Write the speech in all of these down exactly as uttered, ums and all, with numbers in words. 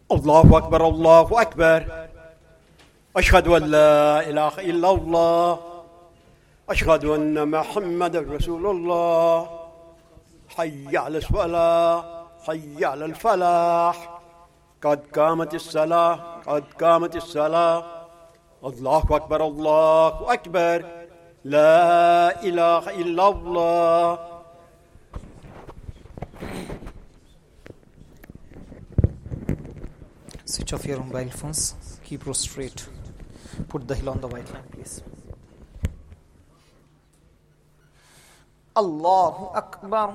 الله أكبر الله أكبر أشهد أن لا إله إلا الله أشهد أن محمد رسول الله حي على الصلاة حي على الفلاح قد قامت الصلاة قد قامت الصلاة الله أكبر الله أكبر لا إله إلا الله. Switch off your mobile phones. Keep prostrate. Put the heel on the white line, please. Allahu Akbar.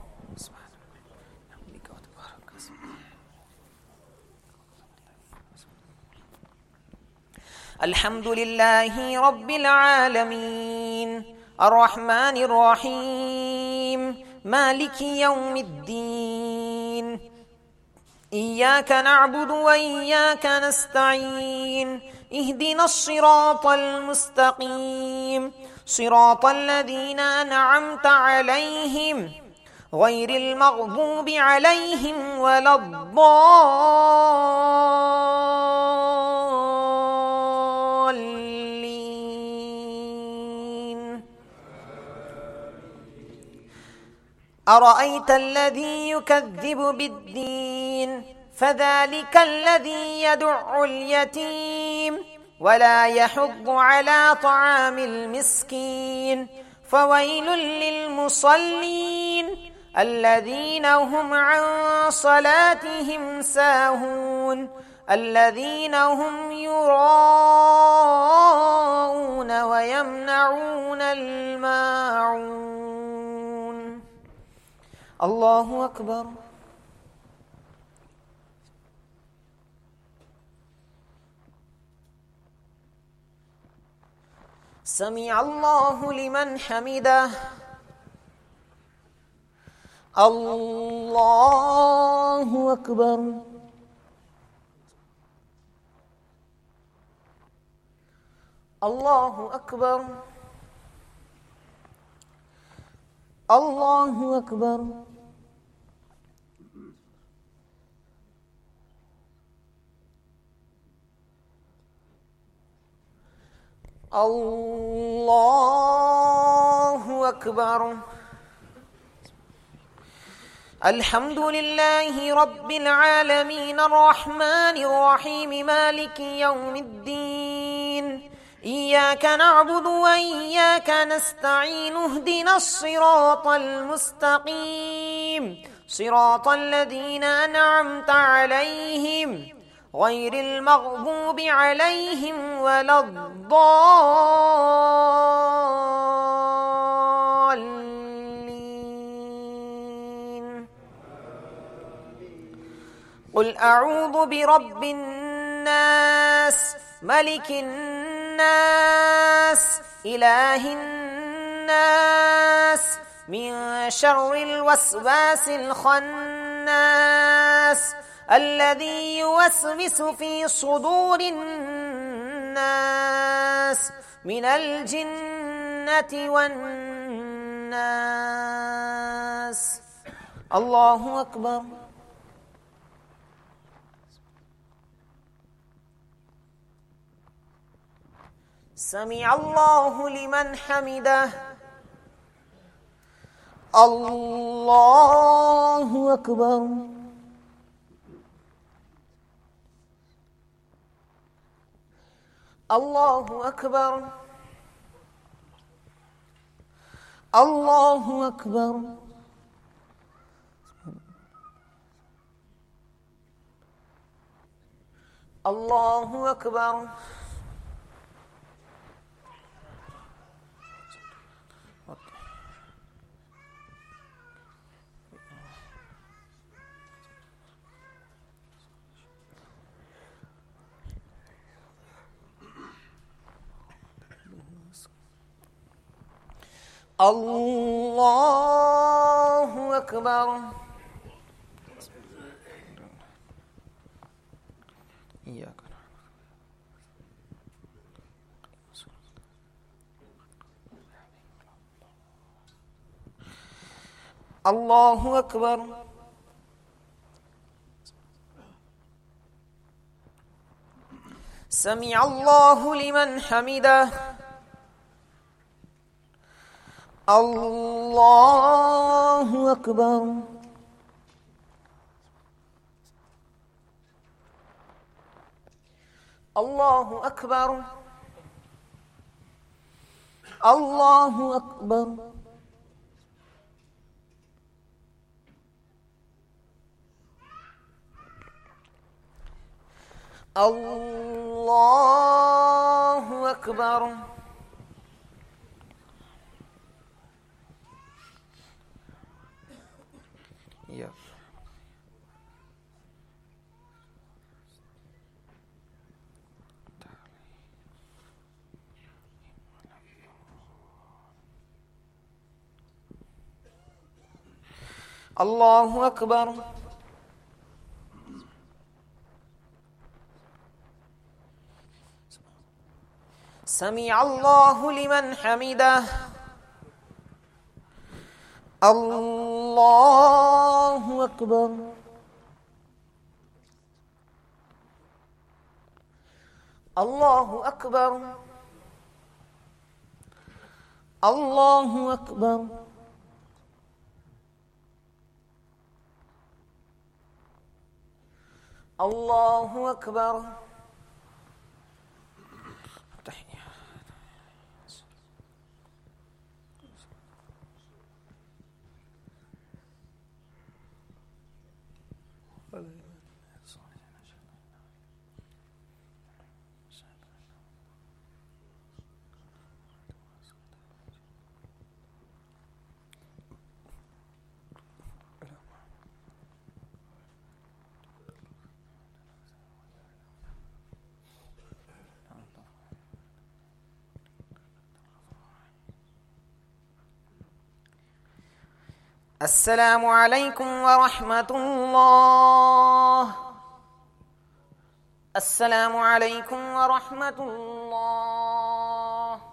الحمد لله رب العالمين الرحمن الرحيم مالك يوم الدين إياك نعبد وإياك نستعين اهدنا الصراط المستقيم صراط الذين أنعمت عليهم غير المغضوب عليهم ولا الضالين. أرأيت الذي يكذب بالدين فذلك الذي يدع اليتيم ولا يحض على طعام المسكين فويل للمصلين الذين هم عن صلاتهم ساهون الذين هم يراءون ويمنعون الماعون. الله أكبر. سمع الله لمن حمده. الله أكبر. الله أكبر. الله أكبر. الله أكبر. الحمد لله رب العالمين الرحمن الرحيم مالك يوم الدين إياك نعبد وإياك نستعين اهدنا الصراط المستقيم صراط الذين أنعمت عليهم غير المغضوب عليهم ولا الضالين. قل أعوذ برب الناس ملك الناس إله الناس من شر الوسواس الخناس الذي يوسوس في صدور الناس من الجنة والناس. الله أكبر. سمع الله لمن حمده. الله أكبر. الله أكبر. الله أكبر. الله أكبر. الله أكبر. إياك الله أكبر. سمع الله لمن حمده الله أكبر الله أكبر الله أكبر الله أكبر يا الله أكبر سمع الله لمن حمده الله أكبر الله أكبر الله أكبر الله أكبر السلام عليكم ورحمة الله السلام عليكم ورحمة الله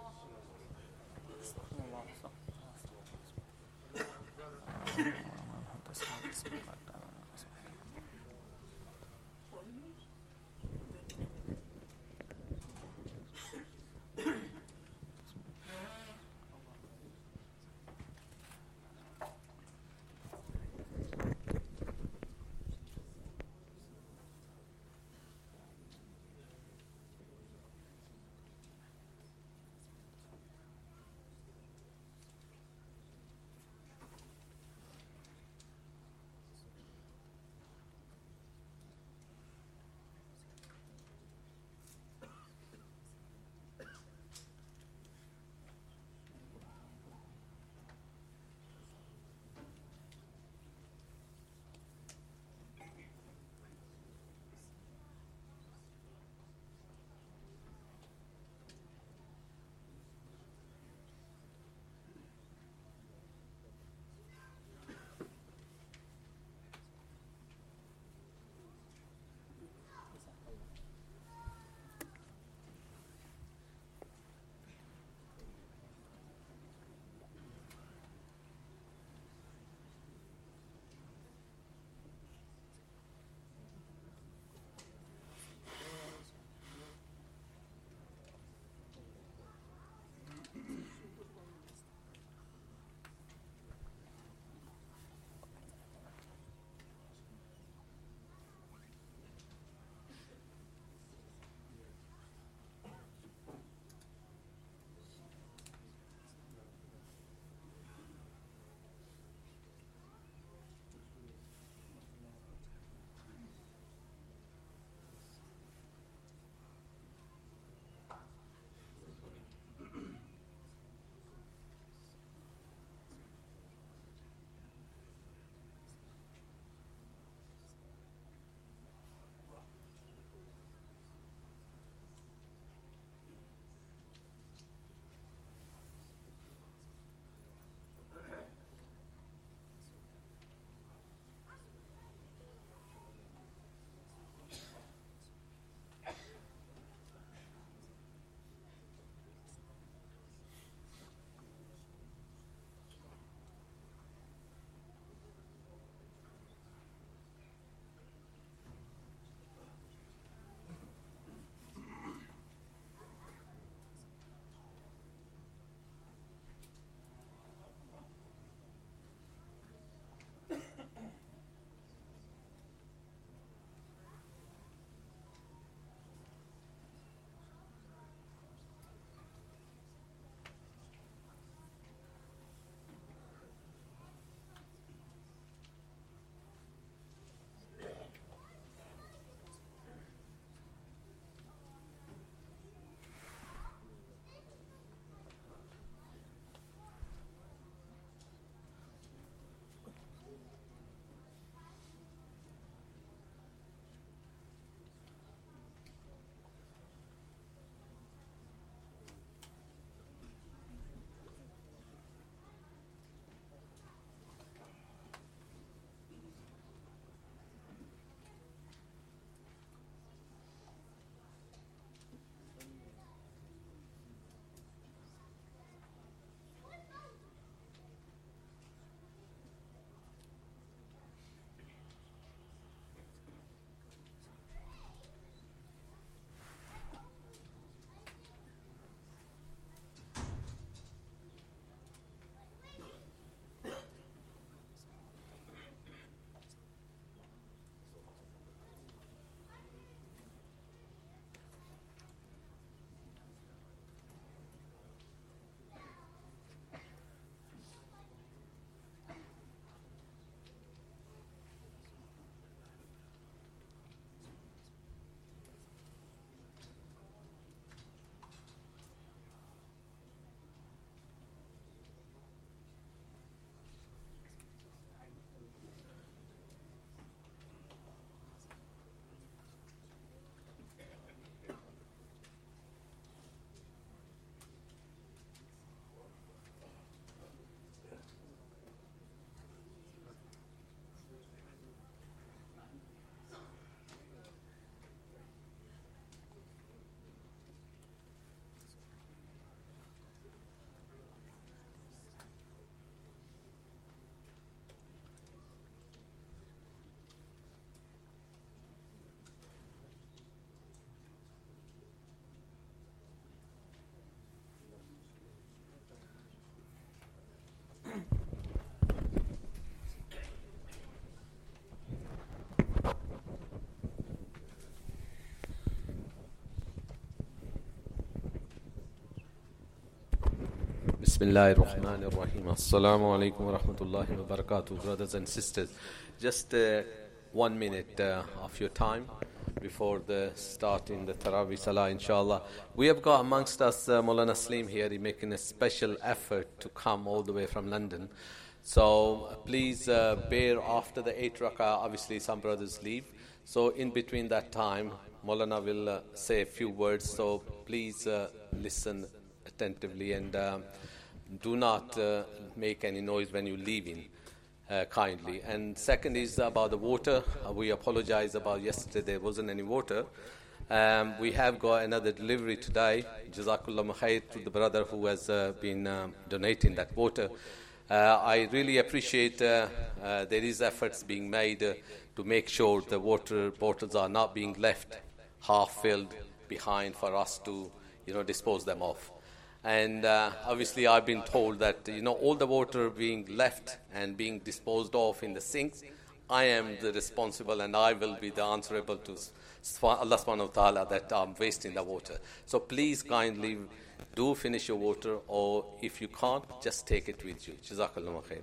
Bismillahir Rahmanir Rahim. Assalamu alaikum wa rahmatullahi wa barakatuh. Brothers and sisters, just uh, one minute uh, of your time before the starting the Taraweeh Salah, inshallah. We have got amongst us uh, Maulana Salim here. He's making a special effort to come all the way from London. So uh, please uh, bear after the eight rak'ah. Obviously, some brothers leave. So in between that time, Maulana will uh, say a few words. So please uh, listen attentively and um, do not uh, make any noise when you're leaving, uh, kindly. And second is about the water. Uh, we apologize about yesterday there wasn't any water. Um, we have got another delivery today. Jazakallah khair to the brother who has uh, been um, donating that water. Uh, I really appreciate uh, uh, there is efforts being made uh, to make sure the water bottles are not being left half filled behind for us to, you know, dispose them off. And uh, obviously I've been told that, you know, all the water being left and being disposed of in the sinks, I am the responsible and I will be the answerable to Allah subhanahu wa ta'ala that I'm wasting the water. So please kindly do finish your water, or if you can't, just take it with you. Jazakallah khair.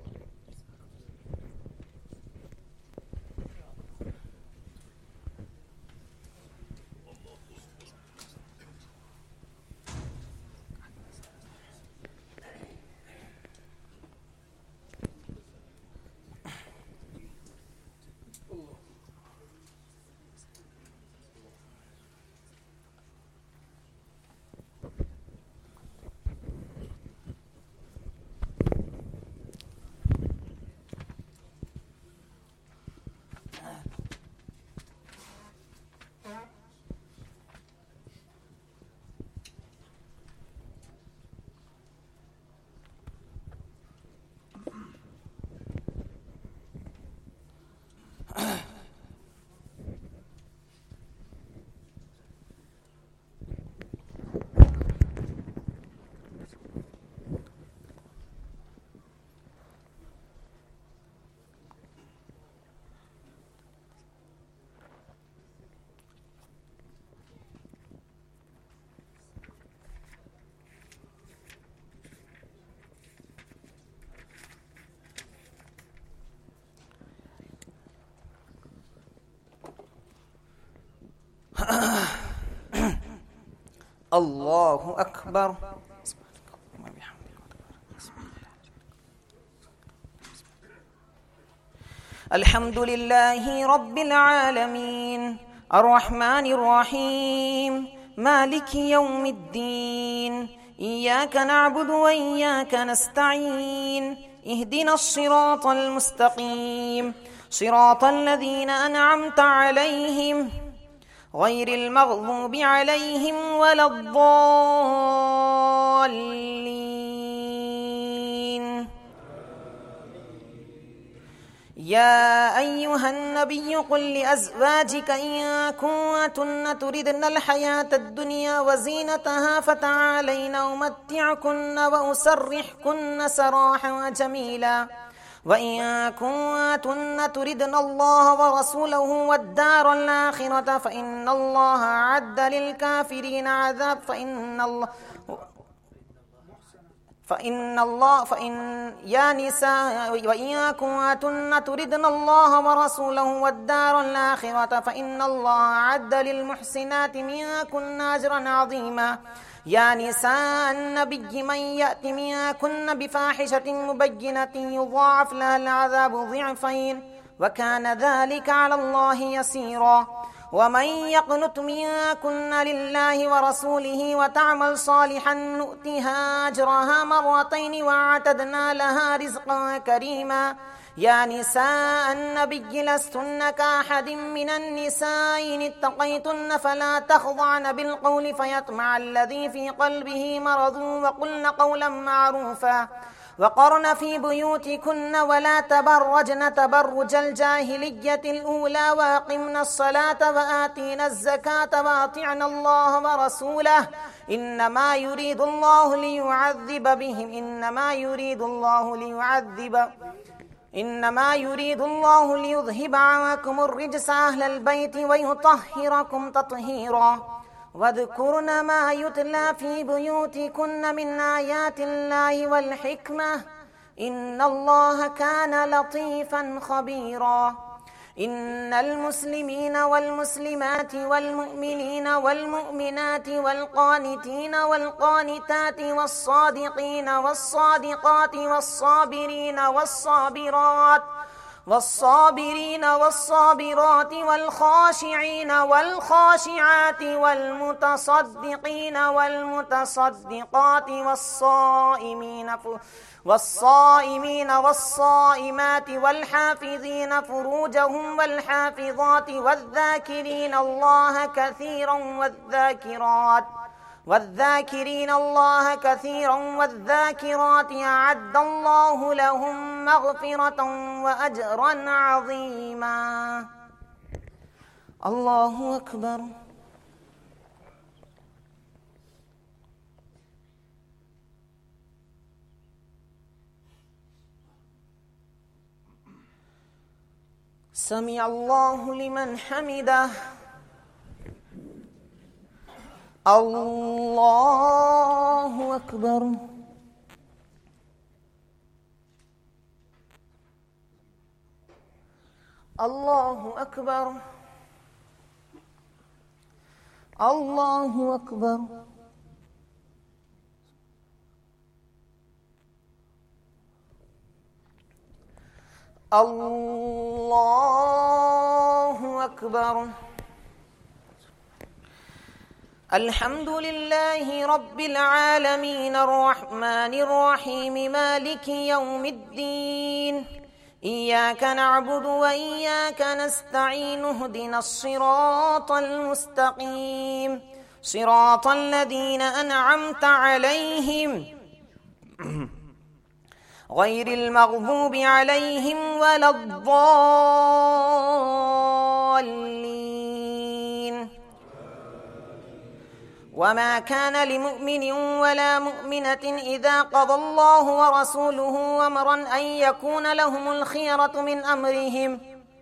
الله أكبر. الحمد لله رب العالمين الرحمن الرحيم مالك يوم الدين إياك نعبد وإياك نستعين اهدنا الصراط المستقيم صراط الذين أنعمت عليهم غير المغضوب عليهم ولا الضالين. يا أيها النبي قل لأزواجك إن كنتن تردن الحياة الدنيا وزينتها فتعالين أمتعكن وأسرحكن سراحا جميلا وإن كنتن تردن الله ورسوله والدار الآخرة فإن الله أعد للكافرين عذاب فإن الله فإن الله فإن يا نساء وإن كنتن تردن الله ورسوله والدار الآخرة فإن الله أعد للمحسنات منكن أجرا عظيما. يا نساء النبي من يأت منكن بفاحشة مبينة يضاعف لها العذاب ضعفين وكان ذلك على الله يسيرا. ومن يقنت منكن لله ورسوله وتعمل صالحا نؤتها أجرها مرتين وأعتدنا لها رزقا كريما. يا نساء النبي لستن كأحد من النساء إن اتقيتن فلا تخضعن بالقول فيطمع الذي في قلبه مرض وقلن قولا معروفا وقرن في بيوتكن ولا تبرجن تبرج الجاهلية الأولى وأقمن الصلاة وآتينا الزكاة وأطعنا الله ورسوله إنما يريد الله ليعذب بهم إنما يريد الله ليعذب إنما يريد الله ليذهب عنكم الرجس أهل البيت ويطهركم تطهيرا. واذكرن ما يتلى في بيوتكن من آيات الله والحكمة إن الله كان لطيفا خبيرا. إن المسلمين والمسلمات والمؤمنين والمؤمنات والقانتين والقانتات والصادقين والصادقات والصابرين والصابرات والصابرين والصابرات والخاشعين والخاشعات والمتصدقين والمتصدقات والصائمين والصائمين والصائمات والحافظين فروجهم والحافظات والذاكرين الله كثيرا والذاكرات والذاكرين الله كثيرا والذاكرات أعد الله لهم مغفرة وأجرا عظيما. الله أكبر. سمع الله لمن حمده. الله أكبر. الله أكبر. الله أكبر. الله أكبر. الحمد لله رب العالمين الرحمن الرحيم مالك يوم الدين إياك نعبد وإياك نستعين اهدنا الصراط المستقيم صراط الذين أنعمت عليهم غير المغضوب عليهم ولا الضالين. وما كان لمؤمن ولا مؤمنة إذا قضى الله ورسوله أمرا أن يكون لهم الخيرة من أمرهم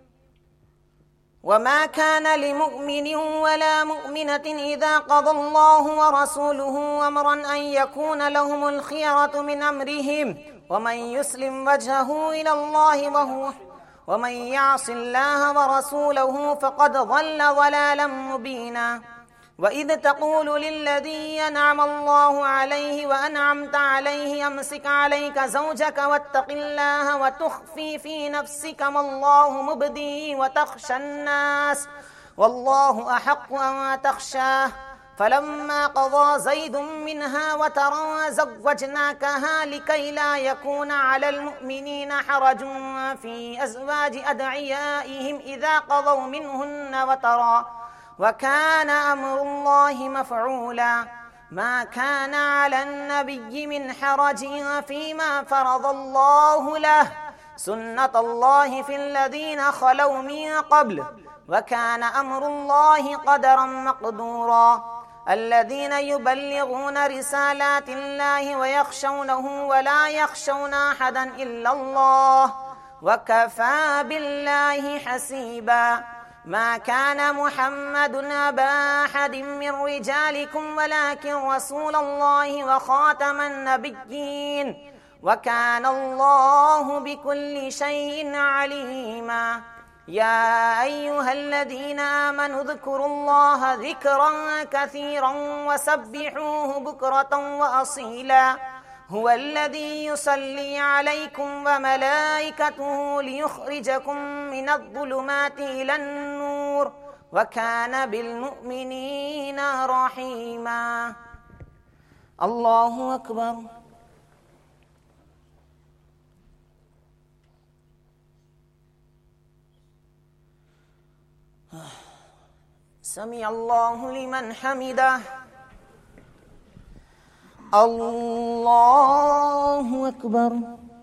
وما كان لمؤمن ولا مؤمنة إذا قضى الله ورسوله أمرا أن يكون لهم الخيرة من أمرهم ومن يسلم وجهه إلى الله وهو ومن يعص الله ورسوله فقد ضل ضلالا مبينا. وإذ تقول للذي أنعم الله عليه وأنعمت عليه أمسك عليك زوجك واتق الله وتخفي في نفسك ما الله مبديه وتخشى الناس والله أحق أن تخشاه فلما قضى زيد منها وترا زوجناكها لكي لا يكون على المؤمنين حرج في أزواج أدعيائهم إذا قضوا منهن وترا وكان أمر الله مفعولا. ما كان على النبي من حرج فيما فرض الله له سنة الله في الذين خلوا من قبل وكان أمر الله قدرا مقدورا. الذين يبلغون رسالات الله ويخشونه ولا يخشون أحدا إلا الله وكفى بالله حسيبا. ما كان محمد أبا أحد من رجالكم ولكن رسول الله وخاتم النبيين وكان الله بكل شيء عليما. يا أيها الذين آمنوا اذكروا الله ذكرا كثيرا وسبحوه بكرة وأصيلا. هو الذي يصلي عليكم وملائكته ليخرجكم من الظلمات إلى النور وكان بالمؤمنين رحيما. الله أكبر. سمع الله لمن حمده. الله أكبر.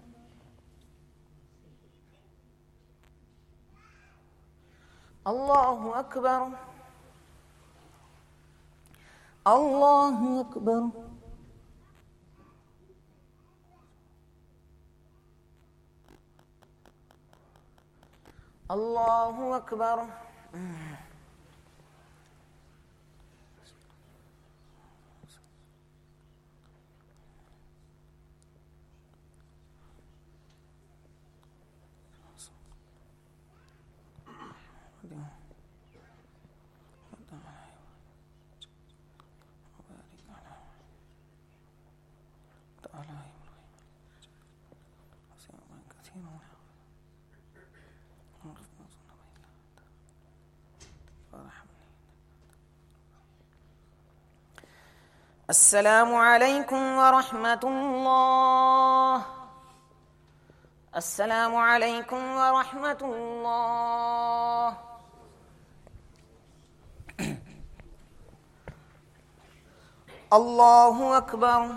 الله أكبر. الله أكبر. الله أكبر. السلام عليكم ورحمة الله. السلام عليكم ورحمة الله. الله أكبر.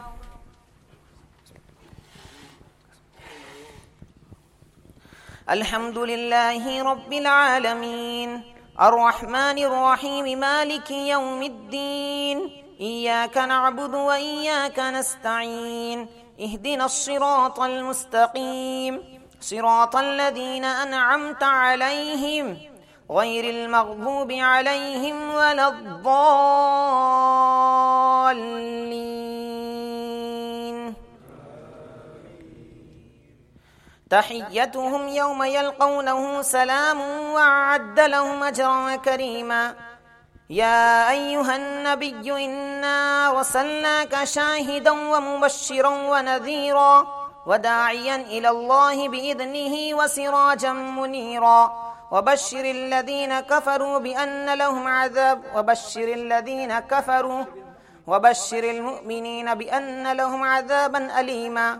الحمد لله رب العالمين الرحمن الرحيم مالك يوم الدين إياك نعبد وإياك نستعين اهدنا الصراط المستقيم صراط الذين أنعمت عليهم غير المغضوب عليهم ولا الضالين. تحيتهم يوم يلقونه سلام وأعد لهم أجرا كريما. يا أيها النبي إنا أرسلناك شاهدا ومبشرا ونذيرا وداعيا إلى الله بإذنه وسراجا منيرا وبشر الذين كفروا بأن لهم عذاب وبشر الذين كفروا وبشر المؤمنين بأن لهم عذابا أليما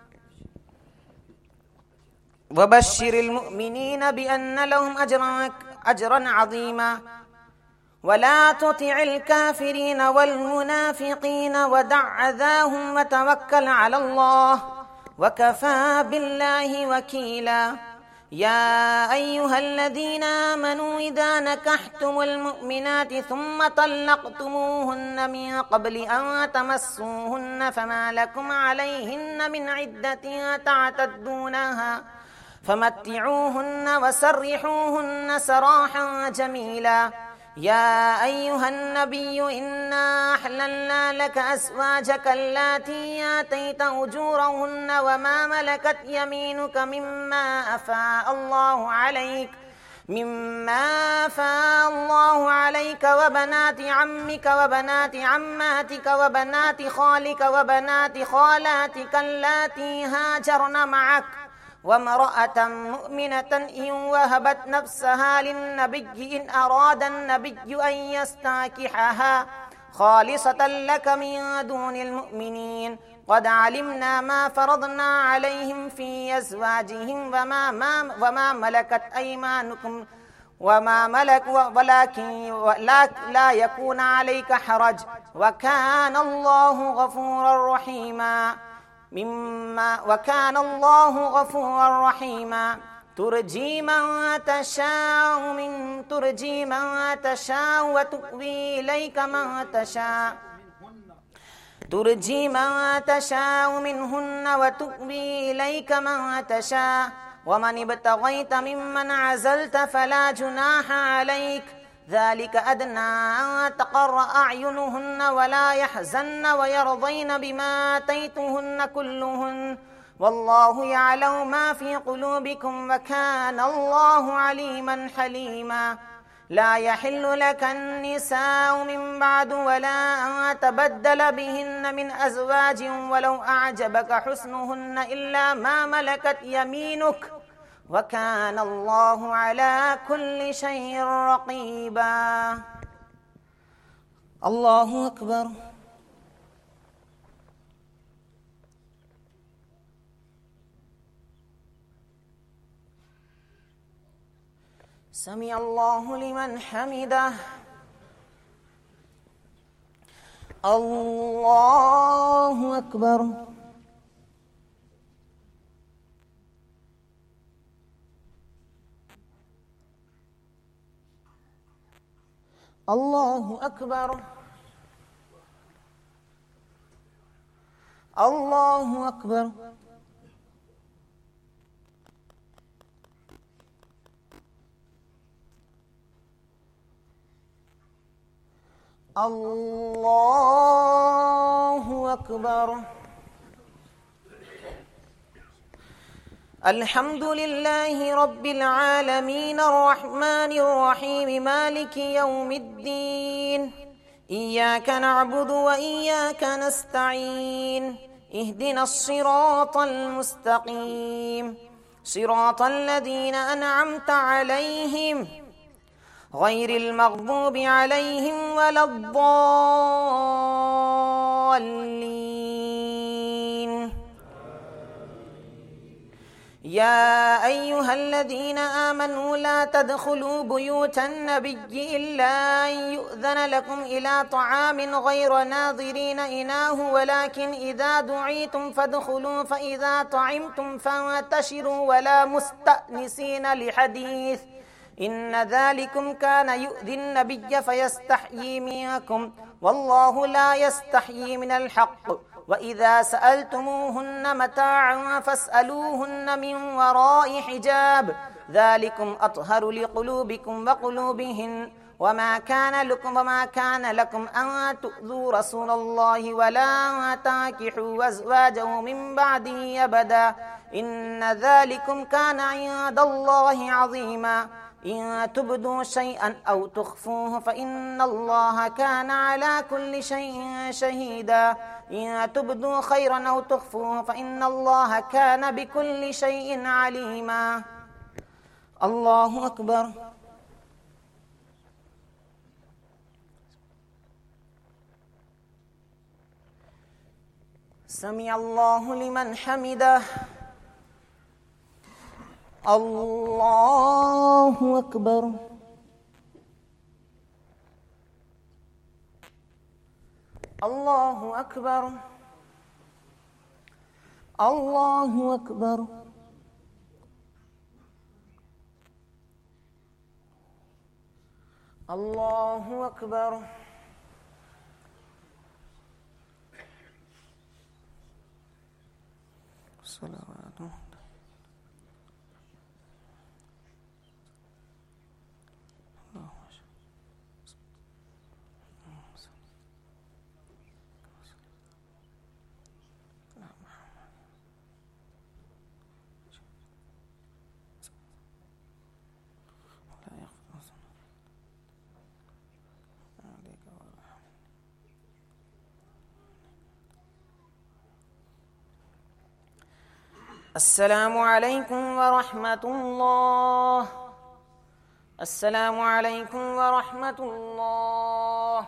وبشر المؤمنين بأن لهم أجرا أجرا عظيما. ولا تطع الكافرين والمنافقين ودع أذاهم وتوكل على الله وكفى بالله وكيلا. يا أيها الذين آمنوا إذا نكحتم المؤمنات ثم طلقتموهن من قبل أن تمسوهن فما لكم عليهن من عدة تعتدونها فمتعوهن وسرحوهن سراحا جميلا. يا أيها النبي إنا أحللنا لك أزواجك اللاتي آتيت أجورهن وما ملكت يمينك مما أفاء الله عليك مما أفاء الله عليك وبنات عمك وبنات عماتك وبنات خالك وبنات خالاتك اللاتي هاجرن معك وامرأة مؤمنة إن وهبت نفسها للنبي إن أراد النبي أن يستنكحها خالصة لك من دون المؤمنين. قد علمنا ما فرضنا عليهم في أزواجهم وما, ما وما ملكت أيمانكم وما ملك ولكن لا يكون عليك حرج وكان الله غفورا رحيما. مما وكان الله غفورا رحيما. ترجي من تشاء من ترجي من تشاء وتؤوي إليك من تشاء ترجي من تشاء منهن وتؤوي إليك من تشاء ومن ابتغيت ممن عزلت فلا جناح عليك ذلك أدنى أن تقر أعينهن ولا يحزن ويرضين بما آتيتهن كلهن والله يعلم ما في قلوبكم وكان الله عليما حليما. لا يحل لك النساء من بعد ولا أن تبدل بهن من أزواج ولو أعجبك حسنهن إلا ما ملكت يمينك وكان الله على كل شيء رقيبا. الله أكبر. سمع الله لمن حمده. الله أكبر. الله أكبر. الله أكبر. الله أكبر. الحمد لله رب العالمين الرحمن الرحيم مالك يوم الدين إياك نعبد وإياك نستعين اهدنا الصراط المستقيم صراط الذين أنعمت عليهم غير المغضوب عليهم ولا الضالين. يا أيها الذين آمنوا لا تدخلوا بيوت النبي إلا أن يؤذن لكم إلى طعام غير ناظرين إناه ولكن إذا دعيتم فادخلوا فإذا طعمتم فانتشروا ولا مستأنسين لحديث إن ذلكم كان يؤذي النبي فيستحيي منكم والله لا يستحيي من الحق. وإذا سألتموهن متاعا فاسألوهن من وراء حجاب ذلكم أطهر لقلوبكم وقلوبهن وما كان لكم وما كان لكم أن تؤذوا رسول الله ولا تنكحوا أزواجه من بعده أبدا إن ذلكم كان عند الله عظيما. إن تبدوا شيئا أو تخفوه فإن الله كان على كل شيء شهيدا. إن تبدوا خيرا أو تخفوه فإن الله كان بكل شيء عليما. الله أكبر. سمع الله لمن حمده. الله أكبر. الله أكبر. الله أكبر. الله أكبر. صلوات السلام عليكم ورحمة الله. السلام عليكم ورحمة الله.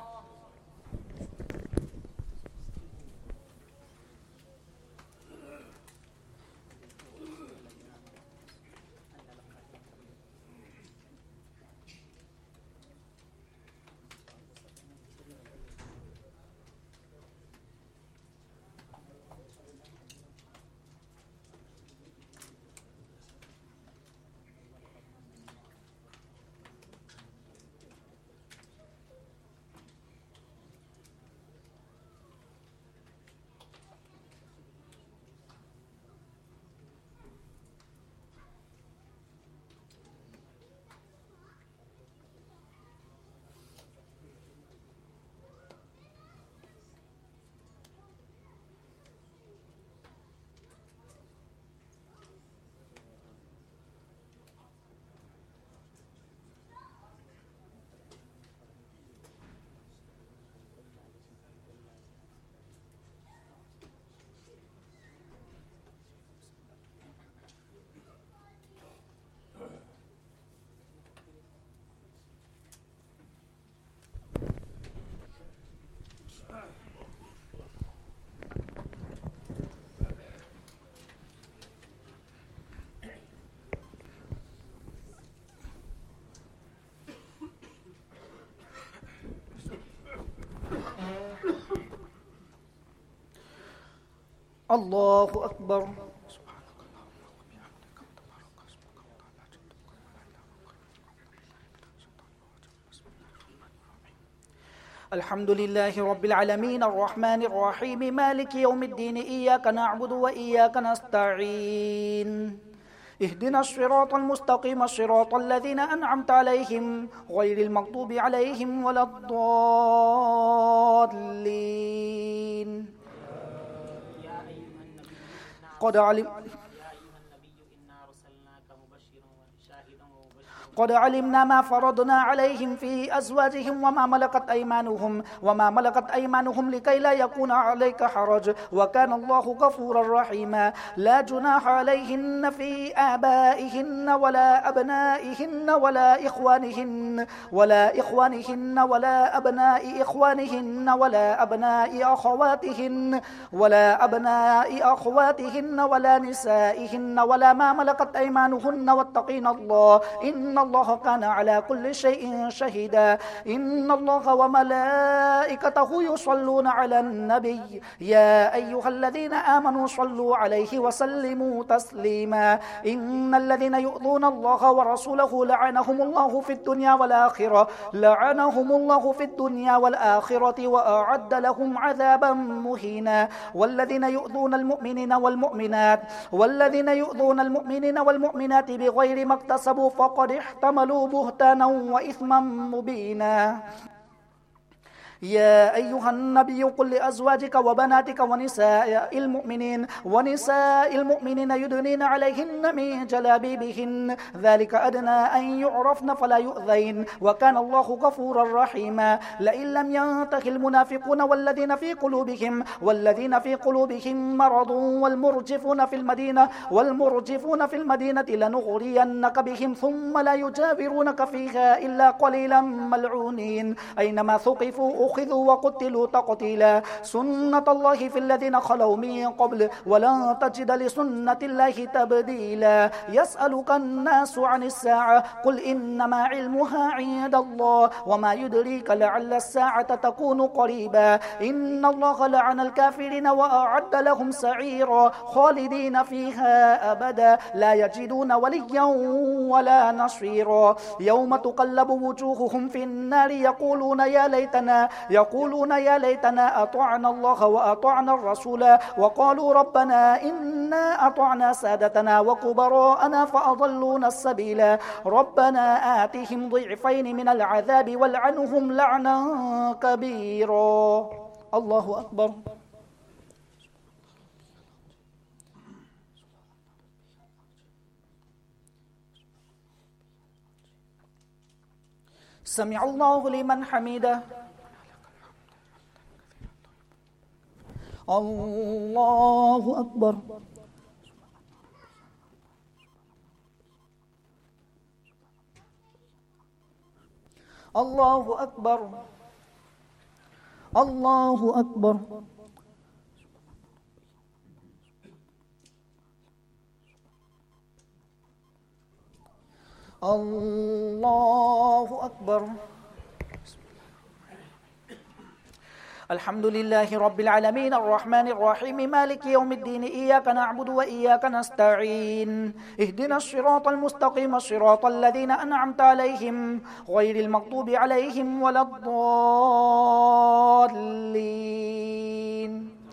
الله أكبر. الحمد لله رب العالمين الرحمن الرحيم مالك يوم الدين إياك نعبد وإياك نستعين اهدنا الصراط المستقيم صراط الذين أنعمت عليهم غير المغضوب عليهم ولا الضالين. قد علم قد علمنا ما فرضنا عليهم في أزواجهم وما ملكت أيمانهم وما ملكت أيمانهم لكي لا يكون عليك حرج وكان الله غفورا رحيما. لا جناح عليهن في آبائهن ولا أبنائهن ولا إخوانهن ولا إخوانهن ولا أبناء إخوانهن ولا أبناء أخواتهن ولا أبناء أخواتهن ولا نسائهن ولا ما ملكت أيمانهن واتقين الله إن الله كان على كل شيء شهيدا. إن الله وملائكته يصلون على النبي يا أيها الذين آمنوا صلوا عليه وسلموا تسليما. إن الذين يؤذون الله ورسوله لعنهم الله في الدنيا والآخرة لعنهم الله في الدنيا والآخرة وأعد لهم عذابا مهينا. والذين يؤذون المؤمنين والمؤمنات والذين يؤذون المؤمنين والمؤمنات بغير ما اكتسبوا فقد احتملوا بهتانا وإثما مبينا. يا أيها النبي قل لأزواجك وبناتك ونساء المؤمنين ونساء المؤمنين يدنين عليهن من جلابيبهن ذلك أدنى أن يعرفن فلا يؤذين وكان الله غفورا رحيما. لئن لم ينته المنافقون والذين في قلوبهم والذين في قلوبهم مرض والمرجفون في المدينة والمرجفون في المدينة لنغرينك بهم ثم لا يجاورونك فيها إلا قليلا ملعونين أينما ثقفوا أخذوا وقتلوا تقتيلا. سنة الله في الذين خلوا من قبل ولن تجد لسنة الله تبديلا. يسألك الناس عن الساعة قل إنما علمها عند الله وما يدريك لعل الساعة تكون قريبا. إن الله لعن الكافرين وأعد لهم سعيرا خالدين فيها أبدا لا يجدون وليا ولا نصيرا. يوم تقلب وجوههم في النار يقولون يا ليتنا يقولون يا ليتنا أطعنا الله وأطعنا الرسول وقالوا ربنا إنا أطعنا سادتنا وكبراءنا فأضلونا السبيل ربنا آتهم ضعفين من العذاب والعنهم لعنا كبيرا. الله أكبر. سمع الله لمن حمده. الله أكبر. الله أكبر. الله أكبر. الله أكبر. الحمد لله رب العالمين الرحمن الرحيم مالك يوم الدين إياك نعبد وإياك نستعين اهدنا الصراط المستقيم صراط الذين أنعمت عليهم غير المغضوب عليهم ولا الضالين.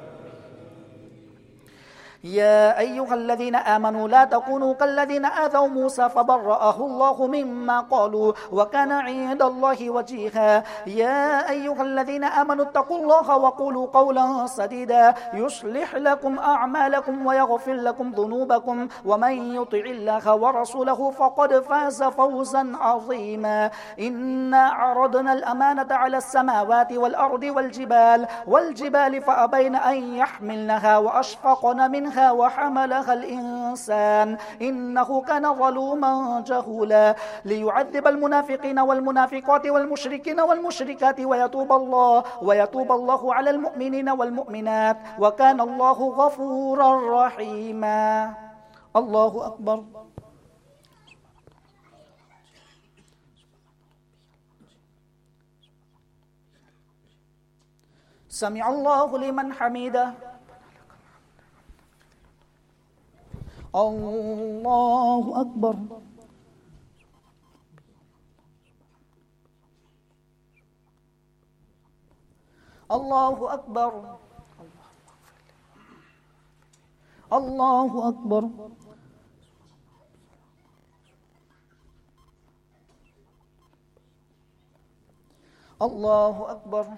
يا أيها الذين آمنوا لا تكونوا كالذين آذوا موسى فبرأه الله مما قالوا وكان عند الله وجيها. يا أيها الذين آمنوا اتقوا الله وقولوا قولا سديدا يصلح لكم أعمالكم ويغفر لكم ذنوبكم ومن يطع الله ورسوله فقد فاز فوزا عظيما. إنا عرضنا الأمانة على السماوات والأرض والجبال والجبال فأبين أن يحملنها وأشفقن منها وحملها الإنسان إنه كان ظلوما جهولا. ليعذب المنافقين والمنافقات والمشركين والمشركات ويتوب الله ويتوب الله على المؤمنين والمؤمنات وكان الله غفورا رحيما. الله أكبر. سمع الله لمن حمده. الله أكبر. الله أكبر. الله أكبر. الله أكبر.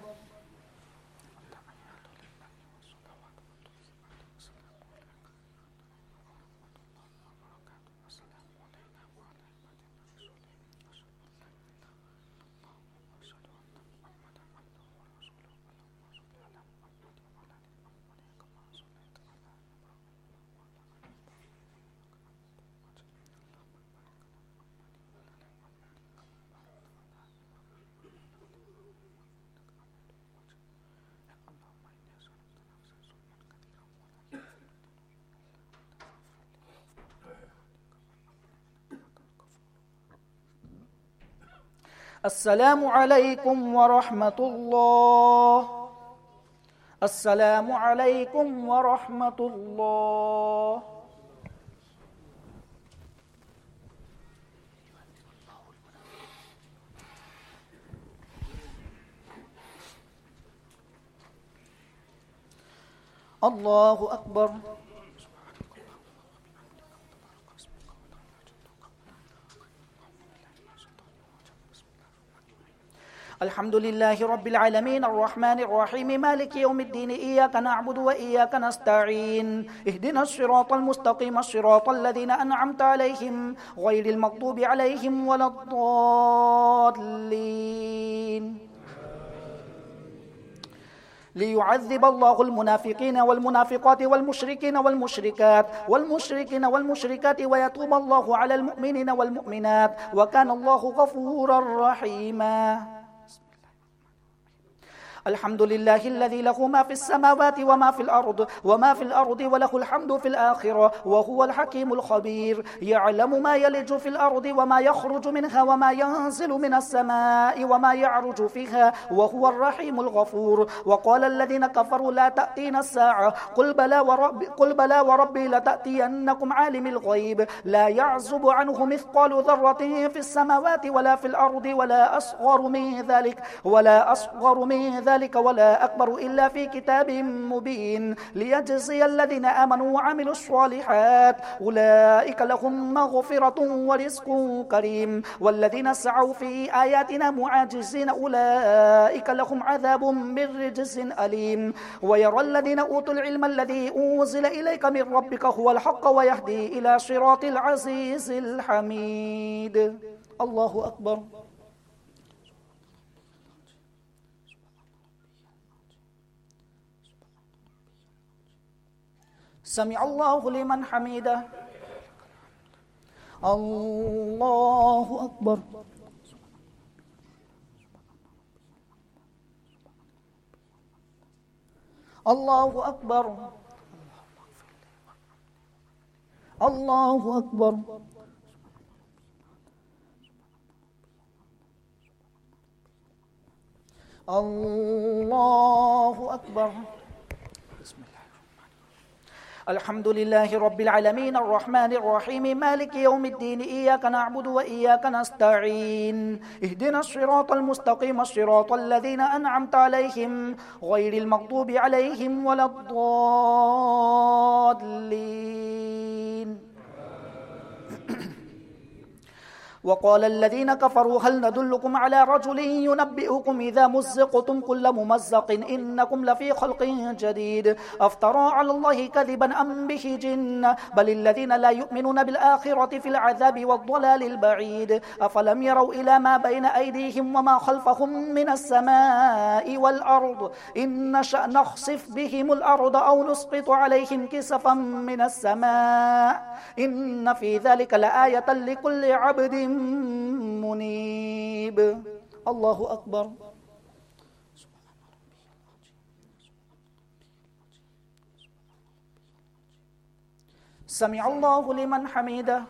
السلام عليكم ورحمة الله. السلام عليكم ورحمة الله. الله أكبر. الحمد لله رب العالمين الرحمن الرحيم مالك يوم الدين إياك نعبد وإياك نستعين اهدنا الصراط المستقيم الصراط الذين أنعمت عليهم غير المغضوب عليهم ولا الضالين. ليعذب الله المنافقين والمنافقات والمشركين والمشركات والمشركين والمشركات ويتوب الله على المؤمنين والمؤمنات وكان الله غفورا رحيما. الحمد لله الذي له ما في السماوات وما في الأرض وما في الأرض وله الحمد في الآخرة وهو الحكيم الخبير. يعلم ما يلج في الأرض وما يخرج منها وما ينزل من السماء وما يعرج فيها وهو الرحيم الغفور. وقال الذين كفروا لا تأتينا الساعة قل بلى ورب قل بلى وربي لتأتينكم عالم الغيب لا يعزب عنه مثقال ذرة في السماوات ولا في الأرض ولا أصغر من ذلك ولا أصغر من ذلك ذلك ولا أكبر إلا في كتاب مبين ليجزي الذين آمنوا وعملوا الصالحات أولئك لهم مغفرة ورزق كريم والذين سعوا في آياتنا معاجزين أولئك لهم عذاب من رجز أليم. ويرى الذين أوتوا العلم الذي أنزل إليك من ربك هو الحق ويهدي إلى صراط العزيز الحميد. الله أكبر. سمع الله لمن حمده. الله أكبر. الله أكبر. الله أكبر. الله أكبر. الحمد لله رب العالمين الرحمن الرحيم مالك يوم الدين إياك نعبد وإياك نستعين اهدنا الصراط المستقيم الصراط الذين أنعمت عليهم غير المغضوب عليهم ولا الضالين. وقال الذين كفروا هل ندلكم على رجل ينبئكم إذا مزقتم كل ممزق إنكم لفي خلق جديد أفترى على الله كذبا أم به جنة بل الذين لا يؤمنون بالآخرة في العذاب والضلال البعيد. أفلم يروا إلى ما بين أيديهم وما خلفهم من السماء والأرض إن نشأ نخسف بهم الأرض أو نسقط عليهم كسفا من السماء إن في ذلك لآية لكل عبد منيب. الله أكبر. سمع الله لمن حمده.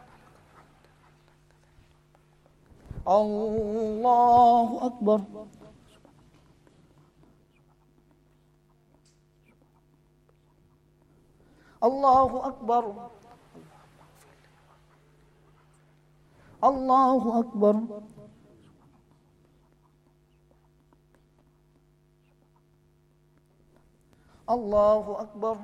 الله أكبر. الله أكبر. الله أكبر. الله أكبر.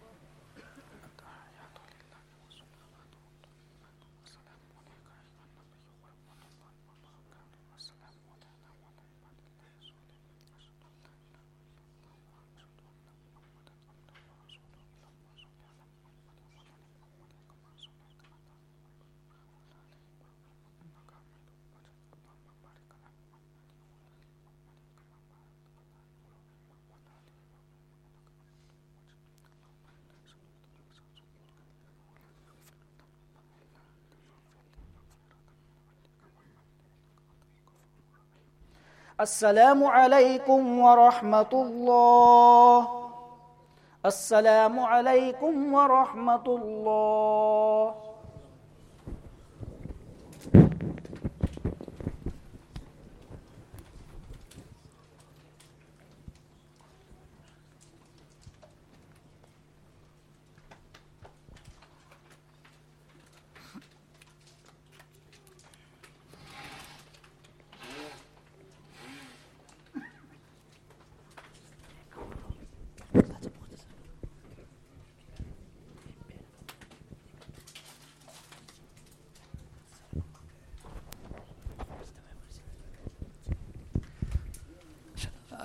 السلام عليكم ورحمة الله. السلام عليكم ورحمة الله.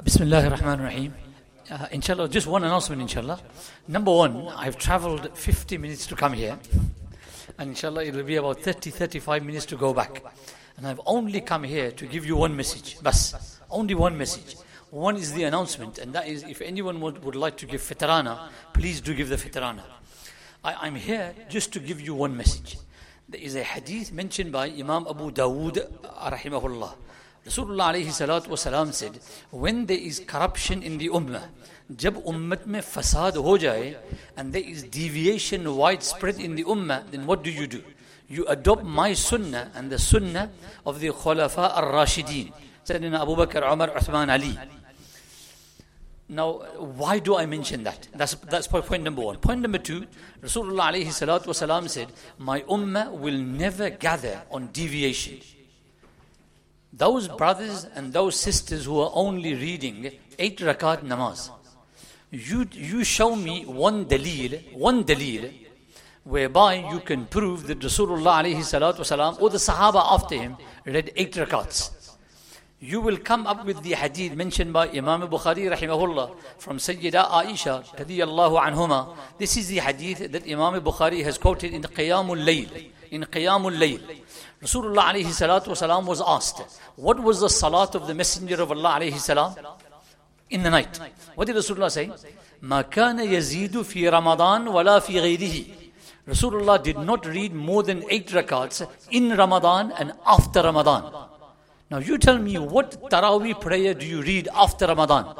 Bismillah ar-Rahman ar-Rahim. Uh, inshallah, just one announcement, inshallah. Number one, I've traveled fifty minutes to come here. And inshallah, it will be about thirty, thirty-five minutes to go back. And I've only come here to give you one message. Bas. Only one message. One is the announcement, and that is, if anyone would, would like to give fitrana, please do give the fitrana. I, I'm here just to give you one message. There is a hadith mentioned by Imam Abu Dawood, rahimahullah. Rasulullah alayhi salatu wasalam said, when there is corruption in the ummah, jab ummat mein fasad ho jaye, and there is deviation widespread in the ummah, then what do you do? You adopt my sunnah and the sunnah of the Khulafa ar-Rashideen, Sayyidina Abu Bakr, Umar, Uthman, Ali. Now, why do I mention that? That's, that's point number one. Point number two, Rasulullah alayhi salatu wasalam said, my ummah will never gather on deviation. Those brothers and those sisters who are only reading eight rakat namaz, you, you show me one daleel, one daleel, whereby you can prove that Rasulullah alayhi salatu wasalam or the Sahaba after him read eight rakats. You will come up with the hadith mentioned by Imam Bukhari rahimahullah from Sayyida Aisha radiyallahu anhuma. This is the hadith that Imam Bukhari has quoted in Qiyamul Layl. In Qiyamul Layl, Rasulullah alayhi salatu wasalam was asked, what was the salat of the Messenger of Allah alayhi salam in the night? What did Rasulullah say? Ma kana yazidu fi Ramadan wala fi ghayrihi. Rasulullah did not read more than eight rakats in Ramadan and after Ramadan. Now you tell me, what Taraweeh prayer do you read after Ramadan?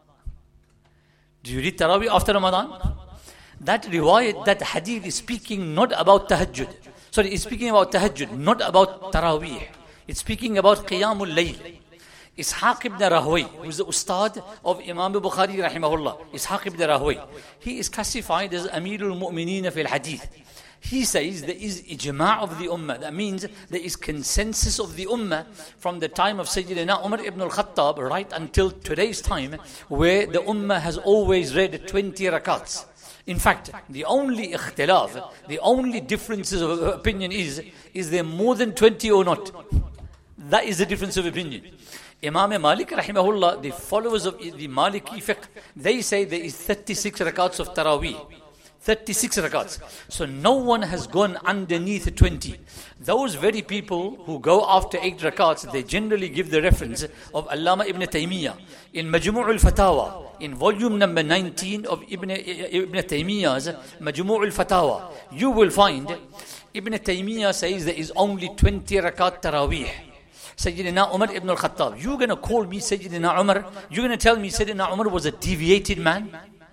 Do you read Taraweeh after Ramadan? That riwayat, that hadith is speaking not about tahajjud. Sorry, it's speaking about tahajjud, not about Taraweeh. It's speaking about Qiyamul Layl. Ishaq ibn Rahway, who is the ustad of Imam Bukhari rahimahullah, Ishaq ibn Rahway, he is classified as Amirul Mu'mineen fil Hadith. He says there is ijma' of the ummah. That means there is consensus of the ummah from the time of Sayyidina Umar ibn al-Khattab right until today's time, where the ummah has always read twenty rakats. In fact, the only ikhtilaf, the only differences of opinion is, is there more than twenty or not? That is the difference of opinion. Imam Malik rahimahullah, the followers of the Maliki fiqh, they say there is thirty-six rakats of Taraweeh. thirty-six rakats. So no one has gone underneath twenty. Those very people who go after eight rakats, they generally give the reference of Allama ibn Taymiyyah in Majmu' al-Fatawa, in volume number nineteen of Ibn, Ibn Taymiyyah's Majmu' al-Fatawa. You will find Ibn Taymiyyah says there is only twenty rakat Taraweeh. Sayyidina Umar ibn al-Khattab. You're going to call me Sayyidina Umar? You're going to tell me Sayyidina Umar was a deviated man?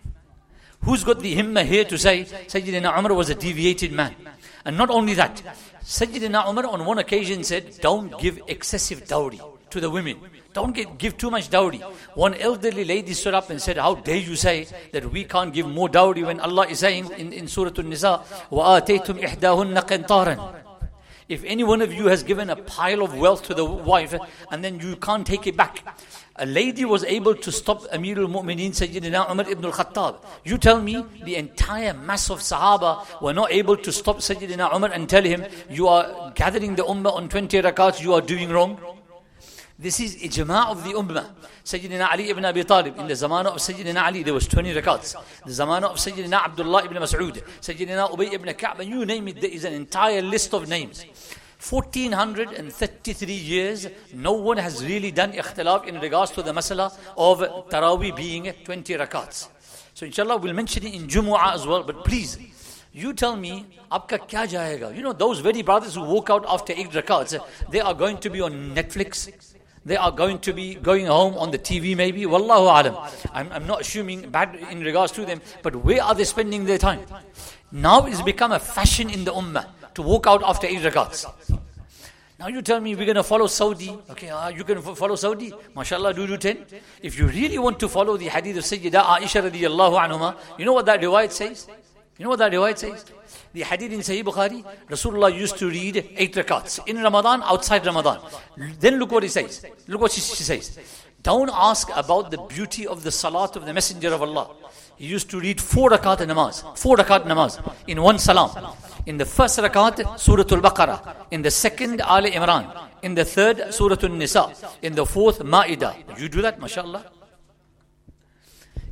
Who's got the himmah here to say Sayyidina Umar was a deviated man? And not only that, Sayyidina Umar on one occasion said, don't give excessive dowry to the women. Don't get, give too much dowry. One elderly lady stood up and said, how dare you say that we can't give more dowry when Allah is saying in, in Surah An-Nisa, وَآتَيْتُمْ إِحْدَاهُنَّ قِنْطَارًا. If any one of you has given a pile of wealth to the wife and then you can't take it back. A lady was able to stop Amirul Mu'mineen Sayyidina Umar ibn al-Khattab. You tell me the entire mass of Sahaba were not able to stop Sayyidina Umar and tell him, you are gathering the ummah on twenty rakats, you are doing wrong. This is ijma' of the ummah. Sayyidina Ali ibn Abi Talib, in the zamana of Sayyidina Ali, there was twenty rakats. The zamana of Sayyidina Abdullah ibn Mas'ud, Sayyidina Ubay ibn Ka'b, and you name it, there is an entire list of names. fourteen thirty-three years, no one has really done ikhtilaf in regards to the masala of Taraweeh being twenty rakats. So inshallah we'll mention it in Jumu'ah as well, but please, you tell me, aapka kya jayega? You know, those very brothers who walk out after eight rakats, they are going to be on Netflix. They are going to be going home on the T V maybe. Wallahu alam. I'm, I'm not assuming bad in regards to them, but where are they spending their time? Now it's become a fashion in the ummah to walk out after eight rakats. Now you tell me we're going to follow Saudi. Okay, uh, you can f- follow Saudi. MashaAllah, do do ten. If you really want to follow the hadith of Sayyida Aisha radiyallahu anhuma, you know what that riwayat says? You know what that riwayat says? The hadith in Sahih Bukhari, Rasulullah used to read eight rakats in Ramadan, outside Ramadan. Then look what he says. Look what she, she says. Don't ask about the beauty of the salat of the Messenger of Allah. He used to read four rakat namaz. Four rakat namaz in one salam. In the first rakat, Surah Al-Baqarah. In the second, Ali Imran. In the third, Surah An-Nisa. In the fourth, Ma'idah. You do that, mashallah?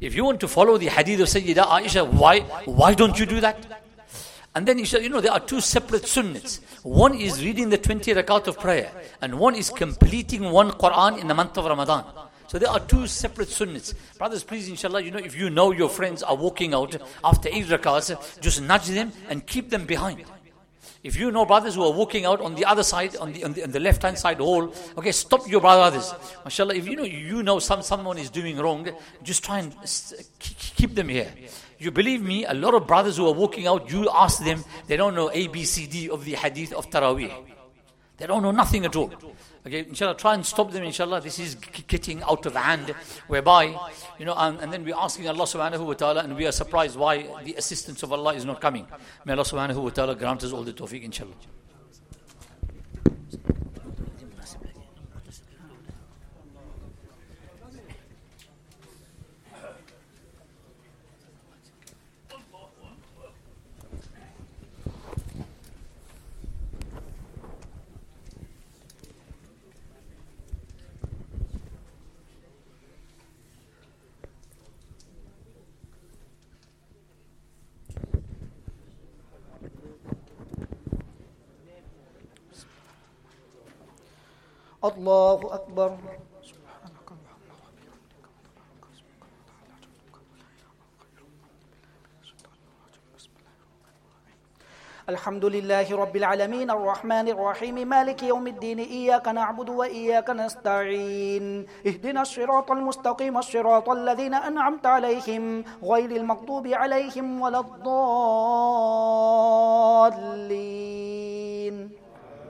If you want to follow the hadith of Sayyida Aisha, why, why don't you do that? And then, you know, there are two separate sunnats. One is reading the twenty rakat of prayer, and one is completing one Quran in the month of Ramadan. So there are two separate sunnats. Brothers, please, inshallah, you know, if you know your friends are walking out after eight rakats, just nudge them and keep them behind. If you know brothers who are walking out on the other side, on the on the, on the left-hand side hall, okay, stop your brothers. MashaAllah, if you know you know some someone is doing wrong, just try and keep them here. You believe me, a lot of brothers who are walking out, you ask them, they don't know A, B, C, D of the hadith of Taraweeh. They don't know nothing at all. Okay, inshallah, try and stop them, inshallah. This is getting out of hand, whereby, you know, and, and then we're asking Allah subhanahu wa ta'ala, and we are surprised why the assistance of Allah is not coming. May Allah subhanahu wa ta'ala grant us all the tawfiq, inshallah. Allahu Akbar. الحمد لله رب العالمين الرحمن الرحيم مالك يوم الدين إياك نعبد وإياك نستعين اهدنا الصراط المستقيم الصراط الذين أنعمت عليهم غير المغضوب عليهم ولا الضالين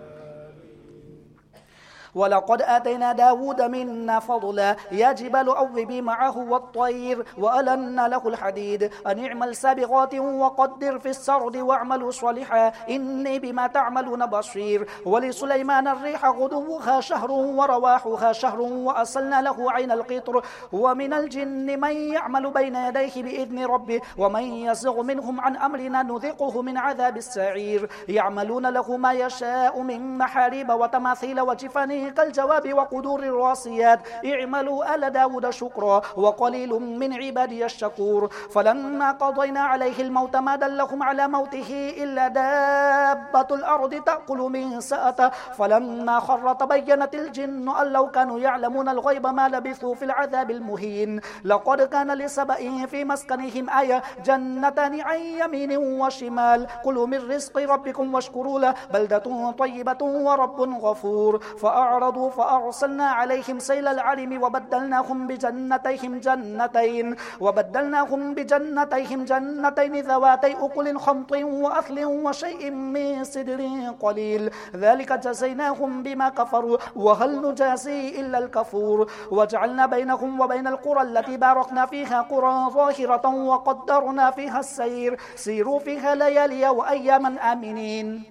ولقد آتينا داود منا فضلا يا جبال أوبي معه والطير وألنا له الحديد أن اعمل سابغات وقدر في السرد واعملوا صالحا إني بما تعملون بصير ولسليمان الريح غدوها شهر ورواحها شهر وأصلنا له عين القطر ومن الجن من يعمل بين يديه بإذن ربه ومن يزغ منهم عن أمرنا نذقه من عذاب السعير يعملون له ما يشاء من محاريب وتماثيل وجفان كالجواب وقدور الراسيات اعملوا آل داود شكرا وقليل من عبادي الشكور فلما قضينا عليه الموت ما دلهم على موته إلا دابة الأرض تأكل من سأته فلما خر تبينت الجن أن لو كانوا يعلمون الغيب ما لبثوا في العذاب المهين لقد كان لسبأ في مسكنهم آية جنتان عن يمين وشمال كلوا من رزق ربكم واشكروا له بلدة طيبة ورب غفور فأعرضوا فأرسلنا عليهم سيل العرم وبدلناهم بجنتيهم جنتين وبدلناهم بجنتيهم جنتين ذواتي أكل خمط وأثل وشيء من سدر قليل ذلك جزيناهم بما كفروا وهل نجازي إلا الكفور وجعلنا بينهم وبين القرى التي باركنا فيها قرى ظاهرة وقدرنا فيها السير سيروا فيها ليالي وأياما آمنين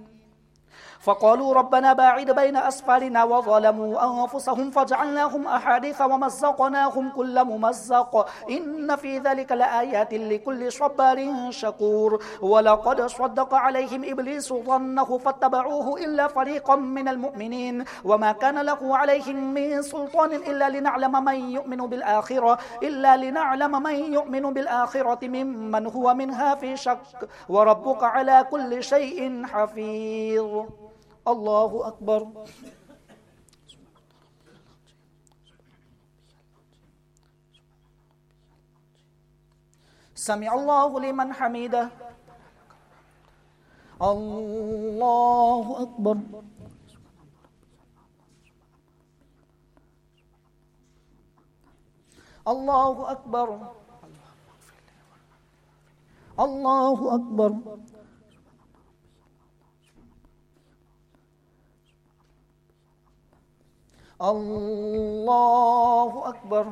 فقالوا ربنا باعد بين أسفارنا وظلموا أنفسهم فجعلناهم أحاديث ومزقناهم كل ممزق إن في ذلك لآيات لكل صبار شكور ولقد صدق عليهم إبليس ظنه فاتبعوه إلا فريقا من المؤمنين وما كان له عليهم من سلطان إلا لنعلم من يؤمن بالآخرة إلا لنعلم من يؤمن بالآخرة ممن هو منها في شك وربك على كل شيء حفيظ الله أكبر سمع الله لمن حمده الله أكبر الله أكبر الله أكبر الله أكبر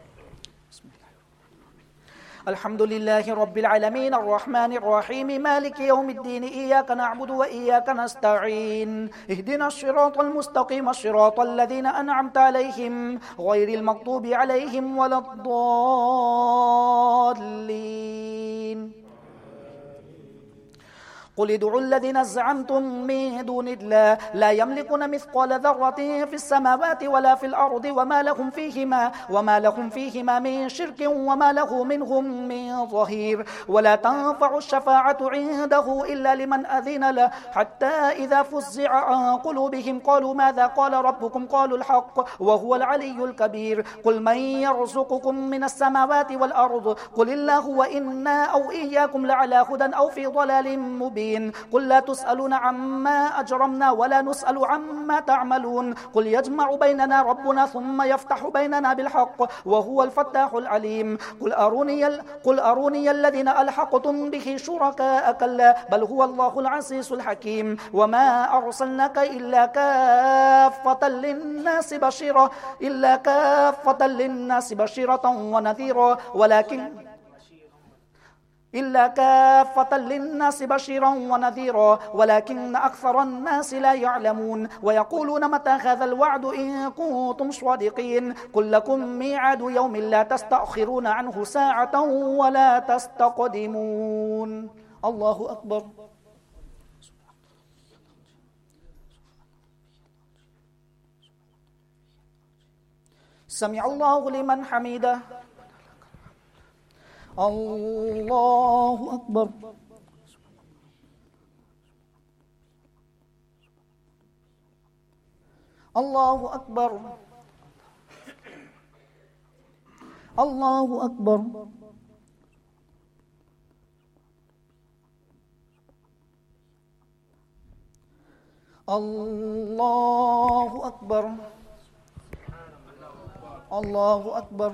الحمد لله رب العالمين الرحمن الرحيم مالك يوم الدين إياك نعبد وإياك نستعين اهدنا الصراط المستقيم الصراط الذين أنعمت عليهم غير المغضوب عليهم ولا الضالين قل ادعوا الذين زعمتم من دون الله لا يملكون مثقال ذرة في السماوات ولا في الأرض وما لهم فيهما وما لهم فيهما من شرك وما له منهم من ظهير ولا تنفع الشفاعة عنده إلا لمن أذن له حتى إذا فزع عن قلوبهم قالوا ماذا قال ربكم قالوا الحق وهو العلي الكبير قل من يرزقكم من السماوات والأرض قل الله وإنا أو إياكم لعلى هدى أو في ضلال مبين قل لا تسألون عما أجرمنا ولا نسأل عما تعملون قل يجمع بيننا ربنا ثم يفتح بيننا بالحق وهو الفتاح العليم قل أروني, قل أروني الذين ألحقتم به شركاء كلا بل هو الله العزيز الحكيم وما أرسلناك إلا كافة للناس بشيرا إلا كافة للناس بشيرة ونذيرا ولكن إلا كافة للناس بشيرا ونذيرا ولكن أكثر الناس لا يعلمون ويقولون متى هذا الوعد إن كنتم صادقين قل لكم ميعاد يوم لا تستأخرون عنه ساعة ولا تستقدمون. الله أكبر. سمع الله لمن حمده. الله أكبر. الله أكبر. الله أكبر. الله أكبر. الله أكبر.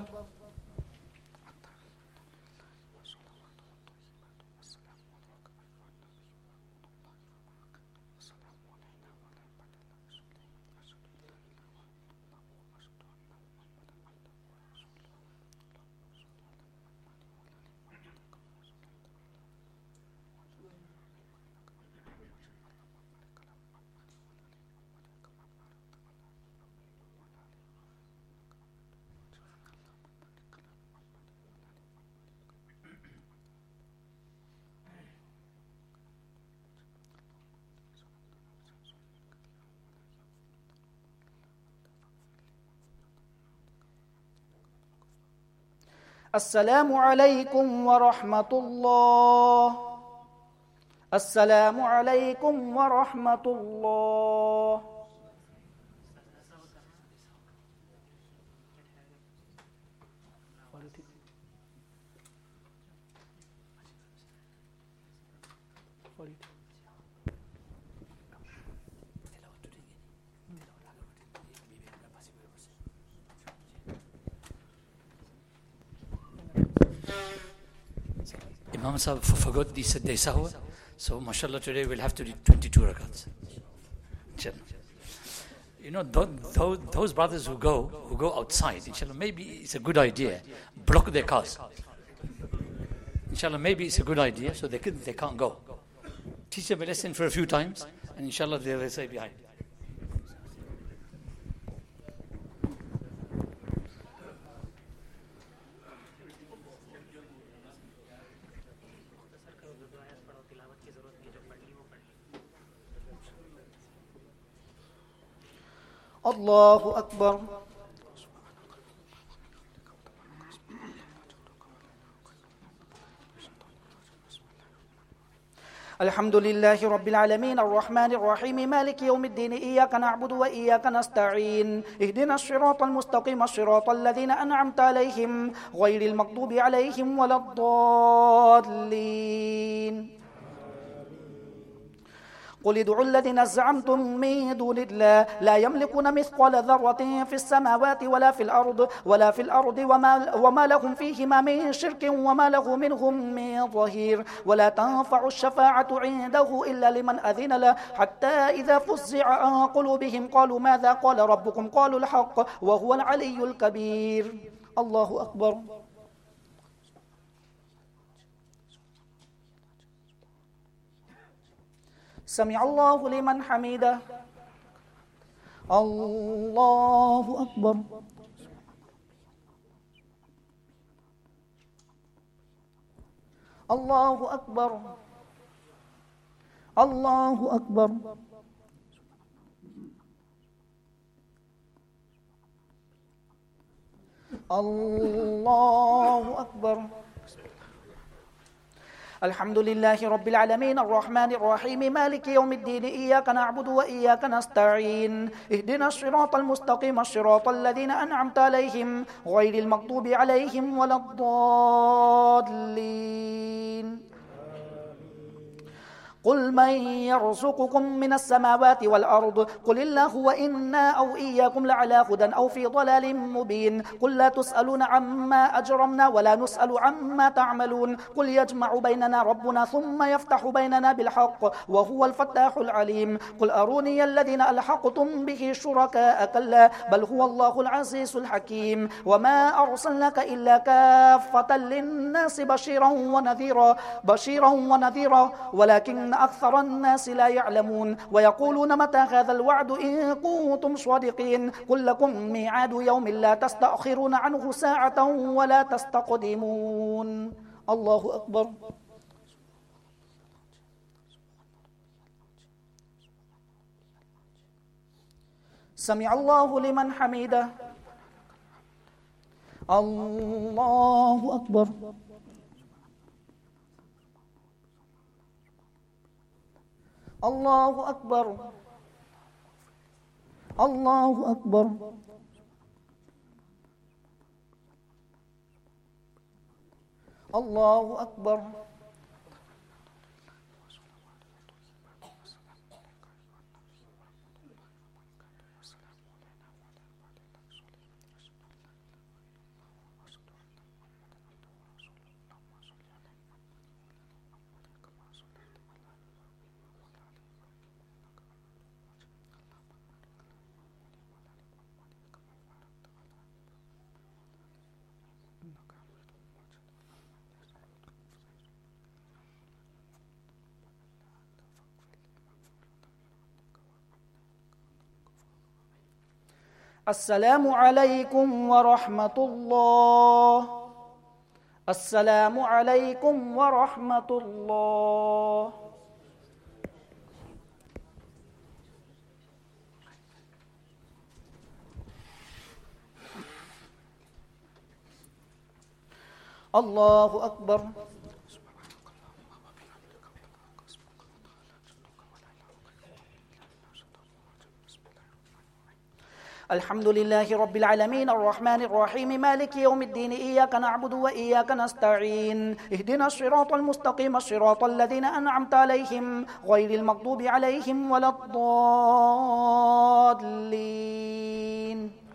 السلام عليكم ورحمة الله. السلام عليكم ورحمة الله. Imam Sahib forgot the Saturday Sahur, so mashallah today we'll have to do twenty-two rakats. You know, those, those brothers who go, who go outside, inshallah, maybe it's a good idea, block their cars. Inshallah, maybe it's a good idea, so they, can, they can't go. Teach them a lesson for a few times, and inshallah they'll stay behind. الله أكبر. الحمد لله رب العالمين الرحمن الرحيم مالك يوم الدين إياك نعبد وإياك نستعين اهدنا الصراط المستقيم الصراط الذين أنعمت عليهم غير المغضوب عليهم ولا الضالين. قل ادعوا الذين زعمتم من دون الله لا يملكون مثقال ذرة في السماوات ولا في الأرض ولا في الأرض وما, وما لهم فيهما من شرك وما له منهم من ظهير ولا تنفع الشفاعة عنده إلا لمن أذن له حتى إذا فزع عن قلوبهم قالوا ماذا قال ربكم قالوا الحق وهو العلي الكبير. الله أكبر. سمع الله لمن حمده. الله أكبر. الله أكبر. الله أكبر. الله أكبر. الحمد لله رب العالمين الرحمن الرحيم مالك يوم الدين إياك نعبد وإياك نستعين اهدنا الصراط المستقيم الصراط الذين أنعمت عليهم غير المغضوب عليهم ولا الضالين. قل من يرزقكم من السماوات والأرض قل الله وإنا أو إياكم لعلى هدى أو في ضلال مبين. قل لا تسألون عما أجرمنا ولا نسأل عما تعملون. قل يجمع بيننا ربنا ثم يفتح بيننا بالحق وهو الفتاح العليم. قل أروني الذين ألحقتم به شركاء كلا بل هو الله العزيز الحكيم. وما أرسلناك إلا كافة للناس بشيرا ونذيرا بشيرا ونذيرا ولكن أكثر الناس لا يعلمون. ويقولون متى هذا الوعد إن كنتم صادقين. قل لكم ميعاد يوم لا تستأخرون عنه ساعة ولا تستقدمون. الله أكبر. سمع الله لمن حمده. الله أكبر. الله أكبر. الله أكبر. الله أكبر. السلام عليكم ورحمة الله. السلام عليكم ورحمة الله. الله أكبر. الحمد لله رب العالمين الرحمن الرحيم مالك يوم الدين إياك نعبد وإياك نستعين اهدنا الصراط المستقيم الصراط الذين أنعمت عليهم غير المغضوب عليهم ولا الضالين.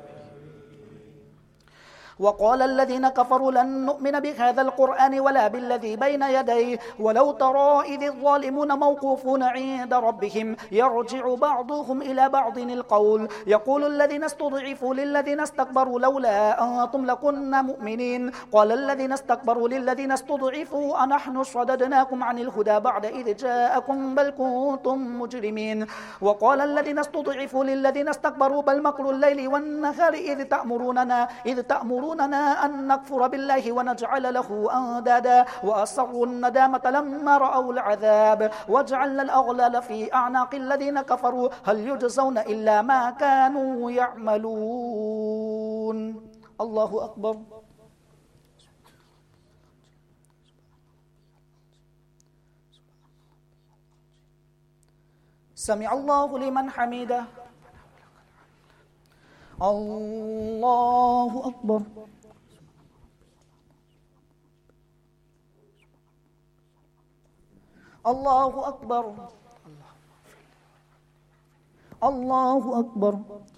وقال الذين كفروا لن نؤمن بهذا القرآن ولا بالذي بين يديه ولو ترى إذ الظالمون موقوفون عند ربهم يرجع بعضهم إلى بعض القول يقول الذين استضعفوا للذين استكبروا لولا أنتم لكنا مؤمنين. قال الذين استكبروا للذين استضعفوا أنحن صددناكم عن الهدى بعد إذ جاءكم بل كنتم مجرمين. وقال الذين استضعفوا للذين استكبروا بل مكر الليل والنهار إذ تأمروننا إذ تأمروننا أن نكفر بالله ونجعل له أندادا وأسروا الندامة لما رأوا العذاب وجعلنا الأغلال في أعناق الذين كفروا هل يجزون إلا ما كانوا يعملون. الله أكبر. سمع الله لمن حمده. الله أكبر. الله أكبر. الله أكبر.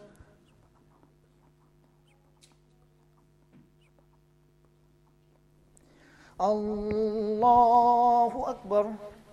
الله أكبر.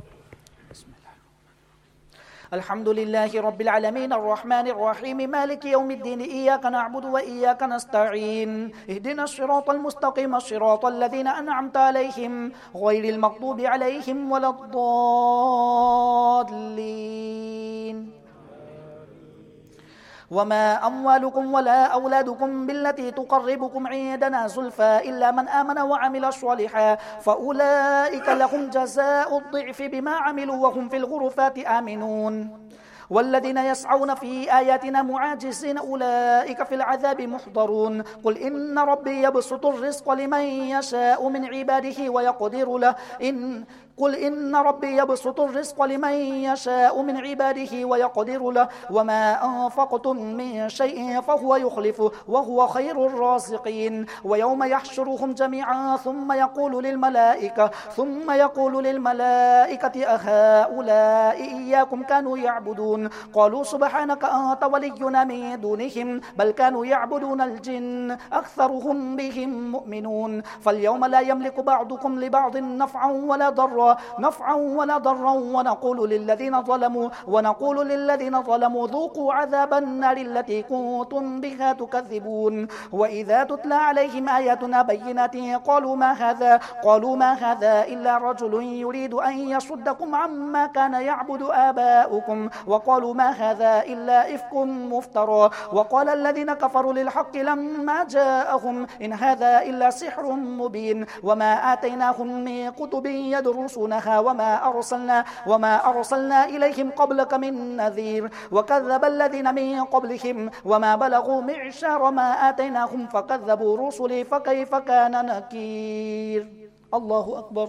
الحمد لله رب العالمين الرحمن الرحيم مالك يوم الدين إياك نعبد وإياك نستعين اهدنا الصراط المستقيم الصراط الذين أنعمت عليهم غير المغضوب عليهم ولا الضالين. وما أموالكم ولا أولادكم بالتي تقربكم عندنا زلفى إلا من آمن وعمل صالحا فأولئك لهم جزاء الضعف بما عملوا وهم في الغرفات آمنون والذين يسعون في آياتنا معاجزين أولئك في العذاب محضرون قل إن ربي يبسط الرزق لمن يشاء من عباده ويقدر له إن قل إن ربي يبسط الرزق لمن يشاء من عباده ويقدر له وما أنفقتم من شيء فهو يخلفه وهو خير الرازقين ويوم يحشرهم جميعا ثم يقول للملائكة ثم يقول للملائكة أهؤلاء إياكم كانوا يعبدون قالوا سبحانك أنت ولينا من دونهم بل كانوا يعبدون الجن أكثرهم بهم مؤمنون فاليوم لا يملك بعضكم لبعض نفعا ولا ضرا نفعا ولا ضرا ونقول للذين ظلموا ونقول للذين ظلموا ذوقوا عذاب النار التي كنتم بها تكذبون وإذا تتلى عليهم آياتنا بينات قالوا ما هذا قالوا ما هذا إلا رجل يريد أن يصدكم عما كان يعبد آباؤكم وقالوا ما هذا إلا إفك مفترى وقال الذين كفروا للحق لما جاءهم إن هذا إلا سحر مبين وما آتيناهم من كتب يدرسونها وما أرسلنا وما أرسلنا إليهم قبلك من نذير وكذب الذين من قبلهم وما بلغوا معشار ما آتيناهم فكذبوا رسلي فكيف كان نكير الله أكبر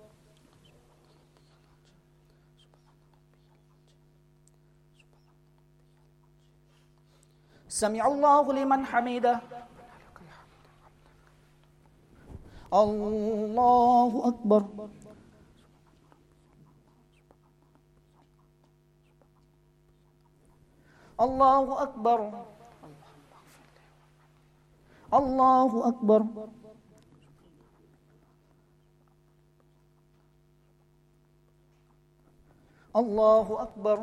سمع الله لمن حمده الله أكبر الله أكبر الله أكبر الله أكبر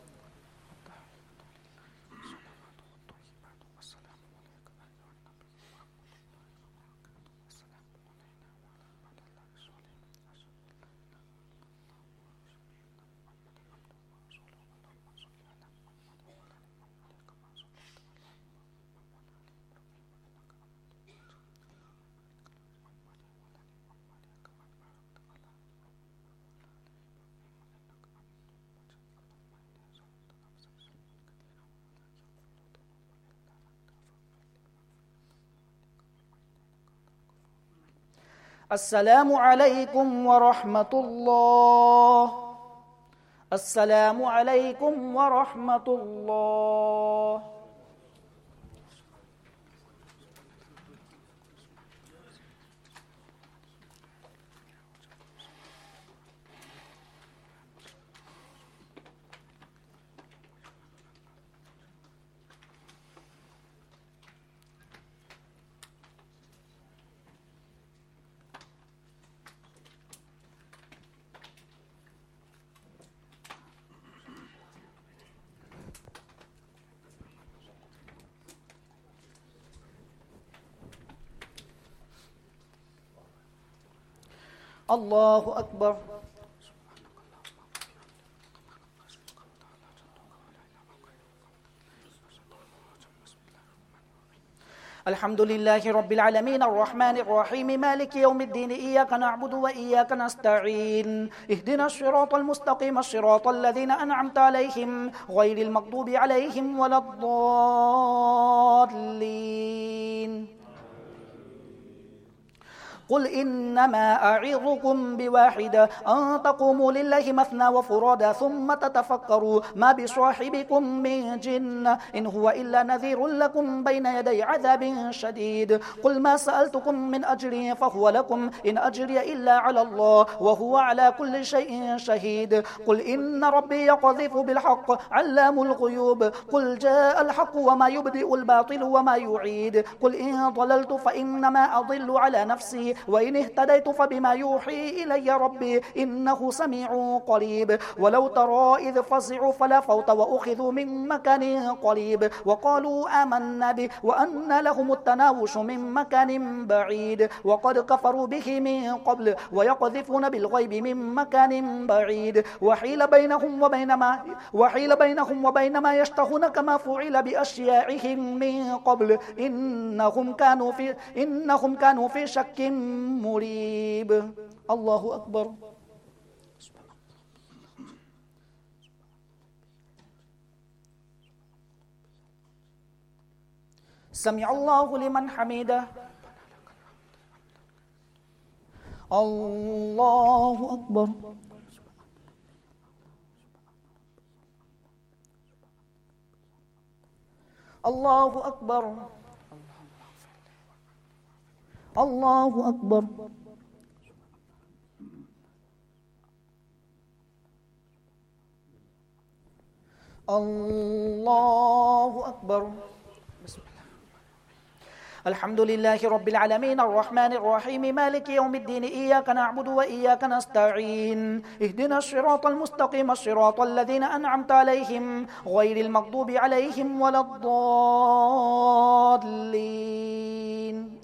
السلام عليكم ورحمة الله السلام عليكم ورحمة الله الله أكبر الحمد لله رب العالمين الرحمن الرحيم مالك يوم الدين إياك نعبد وإياك نستعين اهدنا الصراط المستقيم الصراط الذين أنعمت عليهم غير المغضوب عليهم ولا الضالين قل إنما أعظكم بواحدة أن تقوموا لله مثنى وفرادا ثم تتفكروا ما بصاحبكم من جنة إن هو إلا نذير لكم بين يدي عذاب شديد قل ما سألتكم من أجر فهو لكم إن أجري إلا على الله وهو على كل شيء شهيد قل إن ربي يقذف بالحق علام الغيوب قل جاء الحق وما يبدئ الباطل وما يعيد قل إن ضللت فإنما أضل على نفسي وإن اهتديت فبما يوحي إلي ربي إنه سميع قريب. ولو ترى إذ فزعوا فلا فوت وأخذوا من مكان قريب وقالوا آمنا به وأن لهم التناوش من مكان بعيد وقد كفروا به من قبل ويقذفون بالغيب من مكان بعيد وحيل بينهم وبين ما وحيل بينهم وبين ما يشتهون كما فعل بأشياعهم من قبل إنهم كانوا في إنهم كانوا في شك مريب. الله أكبر. سمع الله لمن حمده. الله أكبر. الله أكبر. الله أكبر. الله أكبر. الحمد لله رب العالمين الرحمن الرحيم مالك يوم الدين إياك نعبد وإياك نستعين اهدنا الصراط المستقيم صراط الذين أنعمت عليهم غير المغضوب عليهم ولا الضالين.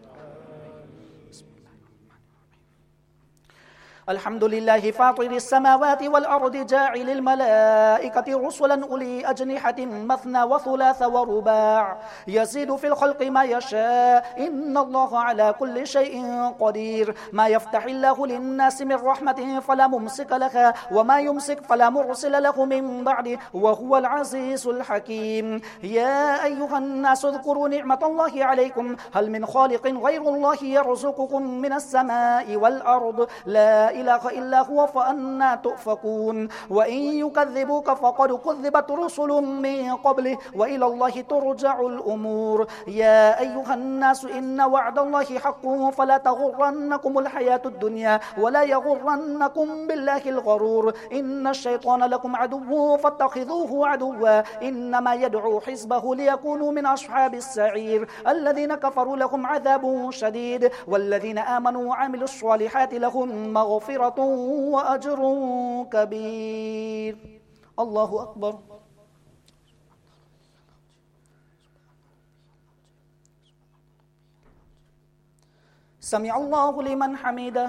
الحمد لله فاطر السماوات والأرض جاعل الملائكة رسلا أولي أجنحة مثنى وثلاث ورباع يزيد في الخلق ما يشاء إن الله على كل شيء قدير. ما يفتح الله للناس من رحمة فلا ممسك لها وما يمسك فلا مرسل له من بعده وهو العزيز الحكيم. يا أيها الناس اذكروا نعمة الله عليكم هل من خالق غير الله يرزقكم من السماء والأرض لا إله إلا هو فأنا تؤفكون. وإن يكذبوك فقد كذبت رسل من قبله وإلى الله ترجع الأمور. يا أيها الناس إن وعد الله حق فلا تغرنكم الحياة الدنيا ولا يغرنكم بالله الغرور. إن الشيطان لكم عدو فاتخذوه عدوا إنما يدعو حزبه ليكونوا من أصحاب السعير. الذين كفروا لهم عذاب شديد والذين آمنوا وعملوا الصالحات لهم مغفرة وأجر كبير. الله أكبر. سمع الله لمن حمده.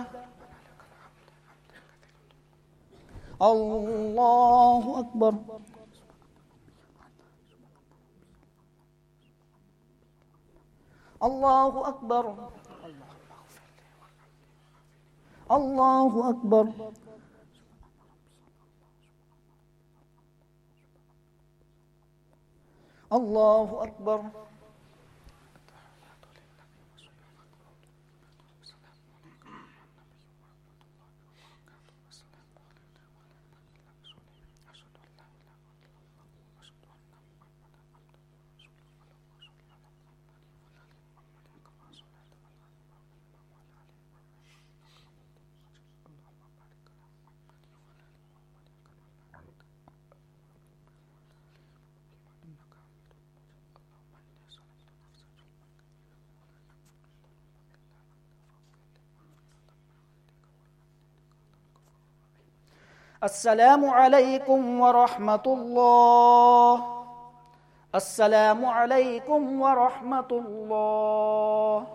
الله أكبر. الله أكبر. الله أكبر. الله أكبر. السلام عليكم ورحمة الله. السلام عليكم ورحمة الله.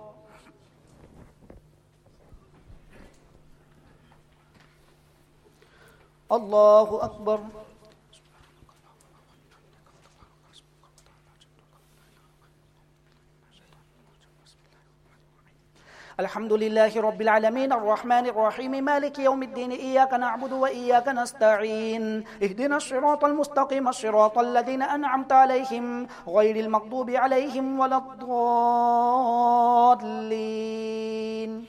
الله أكبر. الحمد لله رب العالمين الرحمن الرحيم مالك يوم الدين إياك نعبد وإياك نستعين اهدنا الصراط المستقيم صراط الذين أنعمت عليهم غير المغضوب عليهم ولا الضالين.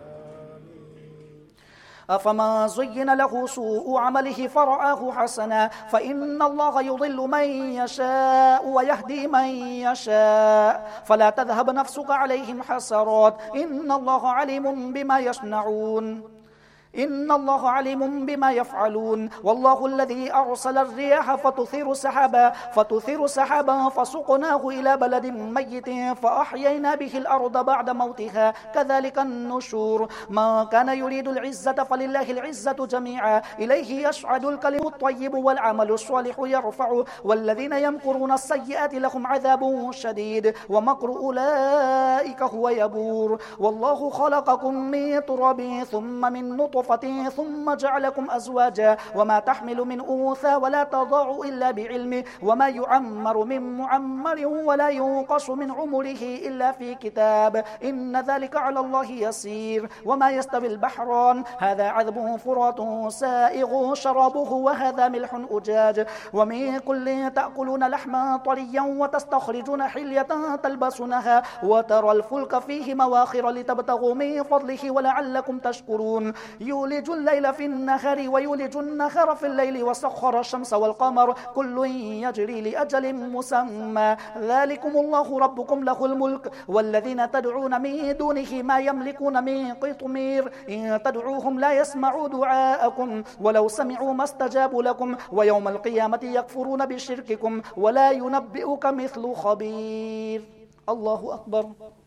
أفما زين له سوء عمله فرآه حسنا فإن الله يضل من يشاء ويهدي من يشاء فلا تذهب نفسك عليهم حسرات إن الله عليم بما يصنعون. إن الله عليم بما يفعلون والله الذي أرسل الرياح فتثير سحابا فتثير سحابا فسقناه إلى بلد ميت فأحيينا به الأرض بعد موتها كذلك النشور ما كان يريد العزة فلله العزة جميعا إليه يصعد الكلم الطيب والعمل الصالح يرفع والذين يمكرون السيئات لهم عذاب شديد ومكر أولئك هو يبور والله خلقكم من تراب ثم من نطفة ثم جعلكم أزواجا وما تحمل من أنثى ولا تضع إلا بعلمه وما يعمر من معمر ولا ينقص من عمره إلا في كتاب إن ذلك على الله يسير وما يستوي البحران هذا عذب فرات سائغ شرابه وهذا ملح أجاج ومن كل تأكلون لحما طريا وتستخرجون حلية تلبسونها وترى الفلك فيه مواخر لتبتغوا من فضله ولعلكم تشكرون يولج الليل في النهار ويولج النهار في الليل وسخر الشمس والقمر كل يجري لأجل مسمى ذلكم الله ربكم له الملك والذين تدعون من دونه ما يملكون من قطمير إن تدعوهم لا يسمعوا دعاءكم ولو سمعوا ما استجابوا لكم ويوم القيامة يكفرون بشرككم ولا ينبئك مثل خبير. الله أكبر.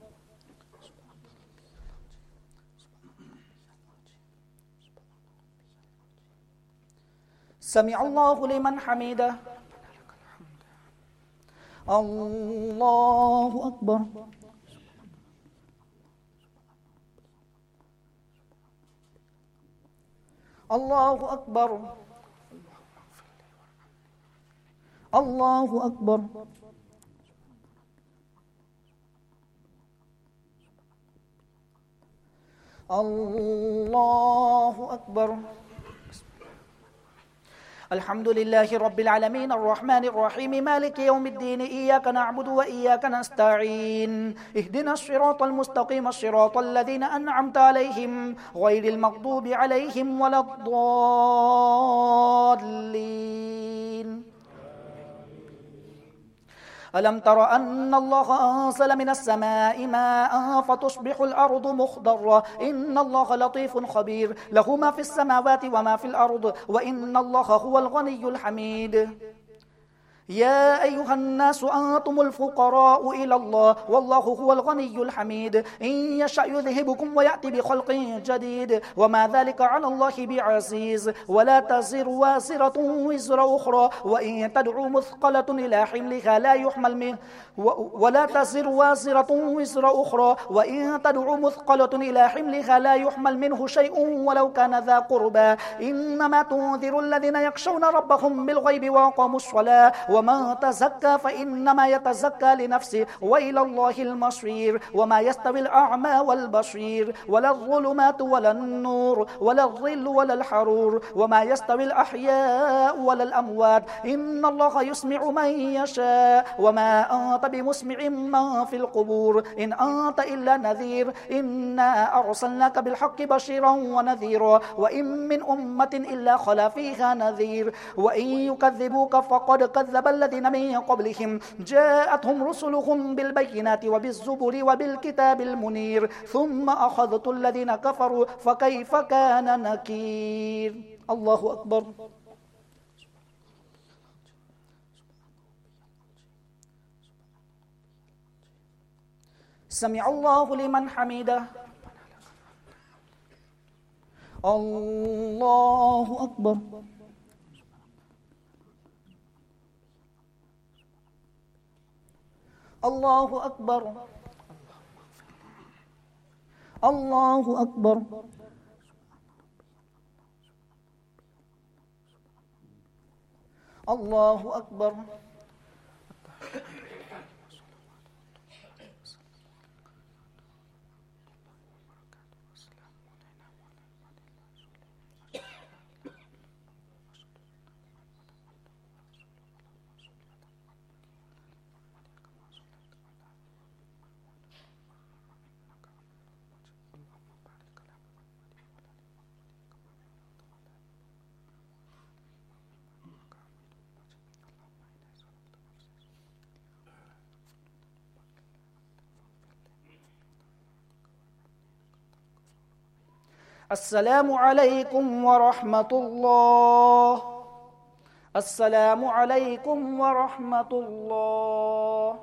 سمع الله لمن حمده. الله أكبر. الله أكبر. الله أكبر. الله أكبر. الحمد لله رب العالمين الرحمن الرحيم مالك يوم الدين إياك نعبد وإياك نستعين اهدنا الصراط المستقيم الصراط الذين أنعمت عليهم غير المغضوب عليهم ولا الضالين. ألم تر أن الله أنزل من السماء ماء فتصبح الأرض مخضرة إن الله لطيف خبير له ما في السماوات وما في الأرض وإن الله هو الغني الحميد. يا أيها الناس أنتم الفقراء إلى الله والله هو الغني الحميد إن يشأ يذهبكم ويأتي بخلق جديد وما ذلك على الله بعزيز ولا تزر وازرة وزر أخرى وإن تدعو مثقلة إلى حملها لا يحمل منه ولا تزر وازرة وزر أخرى وإن تدعو مثقلة إلى حملها لا يحمل منه شيء ولو كان ذا قربى إنما تنذر الذين يخشون ربهم بالغيب وأقاموا الصلاة ومن تزكى فإنما يتزكى لنفسه وإلى الله المصير وما يستوي الأعمى والبصير ولا الظلمات ولا النور ولا الظل ولا الحرور وما يستوي الأحياء ولا الأموات إن الله يسمع من يشاء وما أنت بمسمع من في القبور إن أنت إلا نذير إنا أرسلناك بالحق بشيرا ونذيرا وإن من أمة إلا خلا فيها نذير وإن يكذبوك فقد كذب الذين من قبلهم جاءتهم رسلهم بالبينات وبالزبر وبالكتاب المنير ثم أخذت الذين كفروا فكيف كان نكير. الله أكبر. سمع الله لمن حمده. الله أكبر. الله أكبر. الله أكبر. الله أكبر. السلام عليكم ورحمة الله. السلام عليكم ورحمة الله.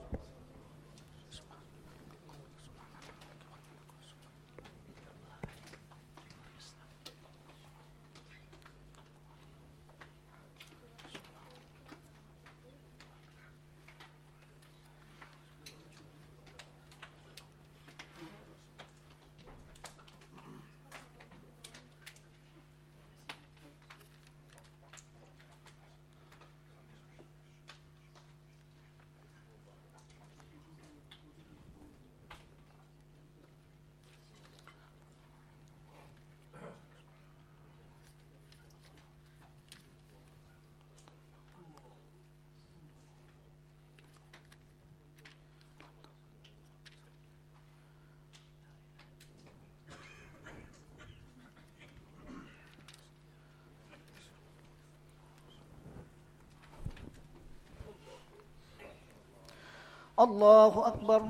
الله أكبر.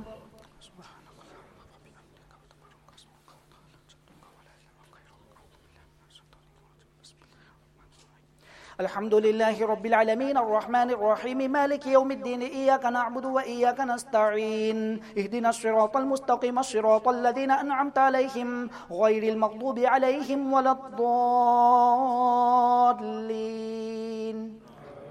الحمد لله رب العالمين الرحمن الرحيم مالك يوم الدين إياك نعبد وإياك نستعين اهدنا الصراط المستقيم الصراط الذين أنعمت عليهم غير المغضوب عليهم ولا الضالين.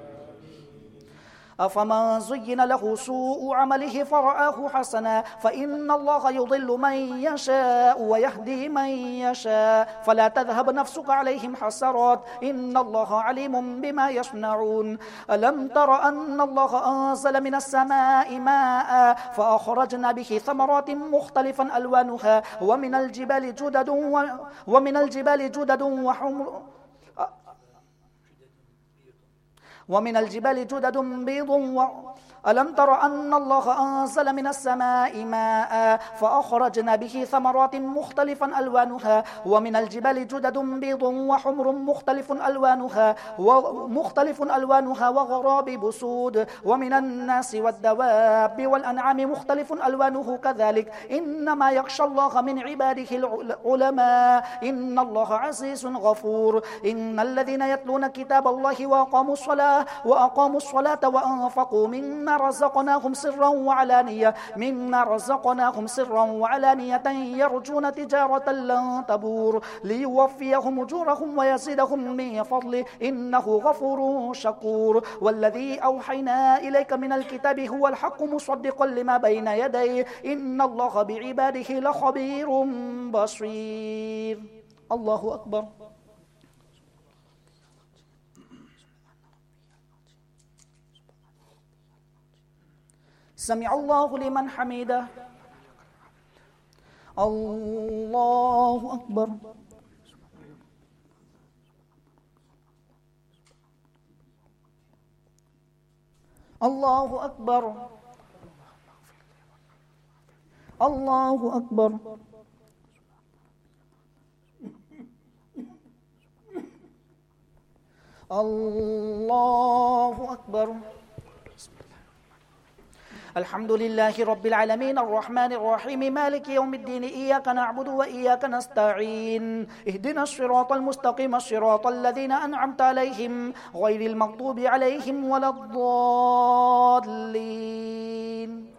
أفمن زين له سوء عمله فرآه حسنا فإن الله يضل من يشاء ويهدي من يشاء فلا تذهب نفسك عليهم حسرات إن الله عليم بما يصنعون. ألم تر أن الله أنزل من السماء ماء فأخرجنا به ثمرات مختلفا ألوانها ومن الجبال جدد ومن الجبال جدد وحمر ومن الجبال جدد بيض و... ألم تر أن الله أنزل من السماء ماء فأخرجنا به ثمرات مختلفا ألوانها ومن الجبال جدد بيض وحمر مختلف ألوانها ومختلف ألوانها وغراب بسود ومن الناس والدواب والأنعام مختلف ألوانه كذلك إنما يخشى الله من عباده العلماء إن الله عزيز غفور. إن الذين يتلون كتاب الله وأقاموا الصلاة وأقاموا الصلاة وأنفقوا مما رزقناهم سرا وعلانية مما رزقناهم سرا وعلانية يرجون تجارة لن تبور ليوفيهم أجورهم ويزيدهم من فضله إنه غفور شكور. والذي أوحينا إليك من الكتاب هو الحق مصدقا لما بين يديه إن الله بعباده لخبير بصير. الله أكبر. سمع الله لمن حمده. الله أكبر. الله أكبر. الله أكبر. الله أكبر. الحمد لله رب العالمين الرحمن الرحيم مالك يوم الدين إياك نعبد وإياك نستعين اهدنا الصراط المستقيم الصراط الذين أنعمت عليهم غير المغضوب عليهم ولا الضالين.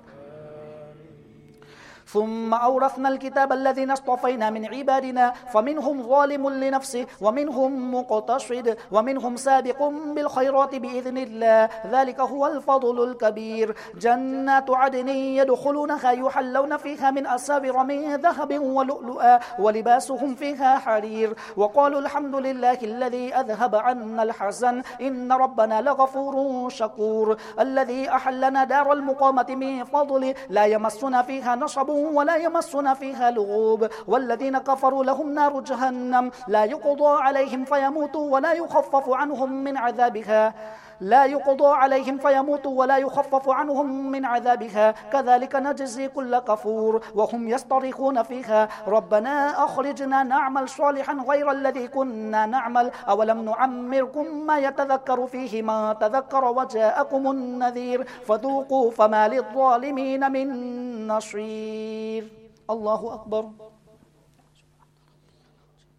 ثم أورثنا الكتاب الذين اصطفينا من عبادنا فمنهم ظالم لنفسه ومنهم مقتصد ومنهم سابق بالخيرات بإذن الله ذلك هو الفضل الكبير. جنات عدن يدخلونها يحلون فيها من أساور من ذهب ولؤلؤا ولباسهم فيها حرير وقالوا الحمد لله الذي أذهب عنا الحزن إن ربنا لغفور شكور. الذي أحلنا دار المقامة من فضله لا يمسنا فيها نصب ولا يمسنا فيها لغوب والذين كفروا لهم نار جهنم لا يقضى عليهم فيموتوا ولا يخفف عنهم من عذابها لا يقضى عليهم فيموتوا ولا يخفف عنهم من عذابها كذلك نجزي كل كفور. وهم يصطرخون فيها ربنا أخرجنا نعمل صالحا غير الذي كنا نعمل أولم نعمركم ما يتذكر فيه ما تذكر وجاءكم النذير فذوقوا فما للظالمين من نصير. الله أكبر.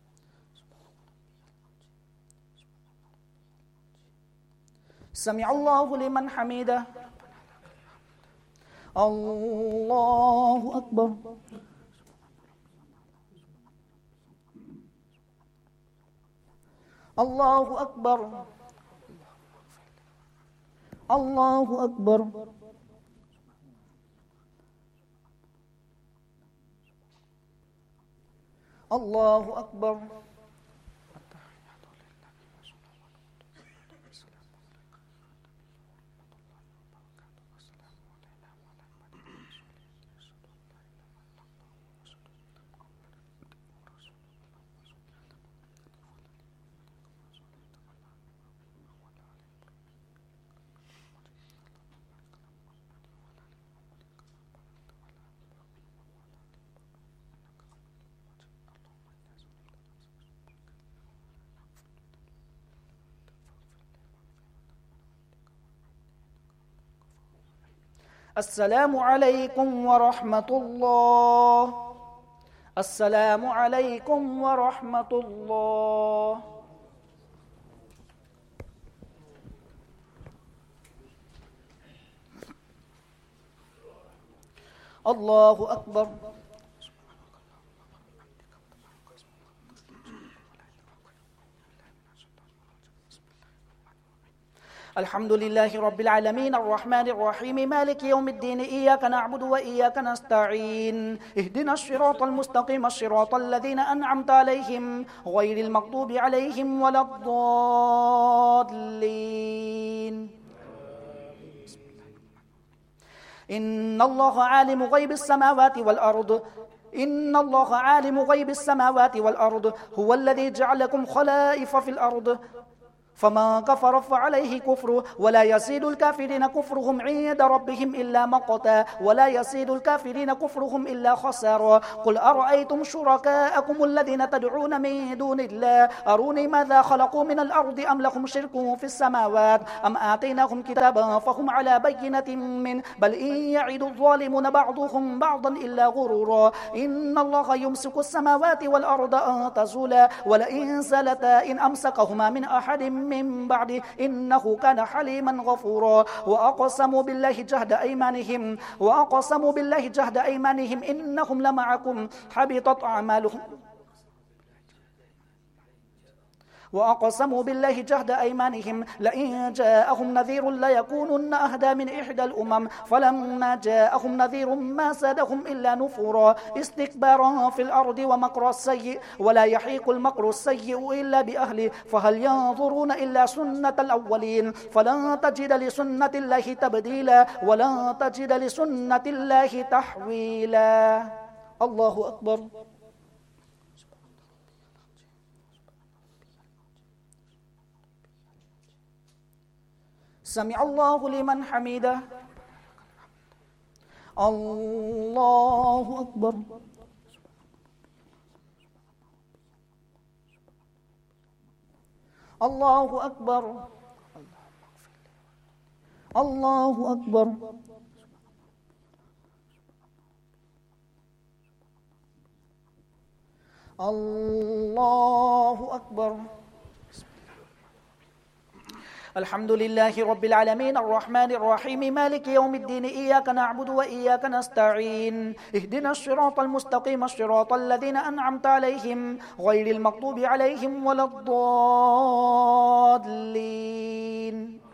سمع الله لمن حمده. الله أكبر. الله أكبر. الله أكبر. الله أكبر. السلام عليكم ورحمة الله. السلام عليكم ورحمة الله. الله أكبر. الحمد لله رب العالمين الرحمن الرحيم مالك يوم الدين إياك نعبد وإياك نستعين اهدنا الصراط المستقيم صراط الذين أنعمت عليهم غير المغضوب عليهم ولا الضالين. إن الله عالم غيب السماوات والأرض إن الله عالم غيب السماوات والأرض هو الذي جعلكم خلائف في الأرض فما كفر فعليه كفره ولا يزيد الكافرين كفرهم عند ربهم إلا مقتا ولا يزيد الكافرين كفرهم إلا خسارا. قل أرأيتم شركاءكم الذين تدعون من دون الله أروني ماذا خلقوا من الأرض أم لهم شرك في السماوات أم آتيناهم كتابا فهم على بينة من بل إن يعد الظالمون بعضهم بعضا إلا غرورا. إن الله يمسك السماوات والأرض أن تزولا ولئن زالتا إن أمسكهما من أحد من بعد إنه كان حليما غفورا. وأقسموا بالله جهد أيمانهم وأقسموا بالله جهد أيمانهم إنهم لمعكم حبطت أعمالهم وأقسموا بالله جهد أيمانهم لئن جاءهم نذير ليكونن أهدى من إحدى الأمم فلما جاءهم نذير ما زادهم إلا نفورا استكبارا في الأرض ومكر السيء ولا يحيق المكر السيء إلا بأهله فهل ينظرون إلا سنة الأولين فلن تجد لسنة الله تبديلا ولن تجد لسنة الله تحويلا. الله أكبر. سمع الله لمن حمده. الله أكبر. الله أكبر. الله أكبر. الله أكبر. الحمد لله رب العالمين الرحمن الرحيم مالك يوم الدين إياك نعبد وإياك نستعين اهدنا الصراط المستقيم صراط الذين أنعمت عليهم غير المغضوب عليهم ولا الضالين.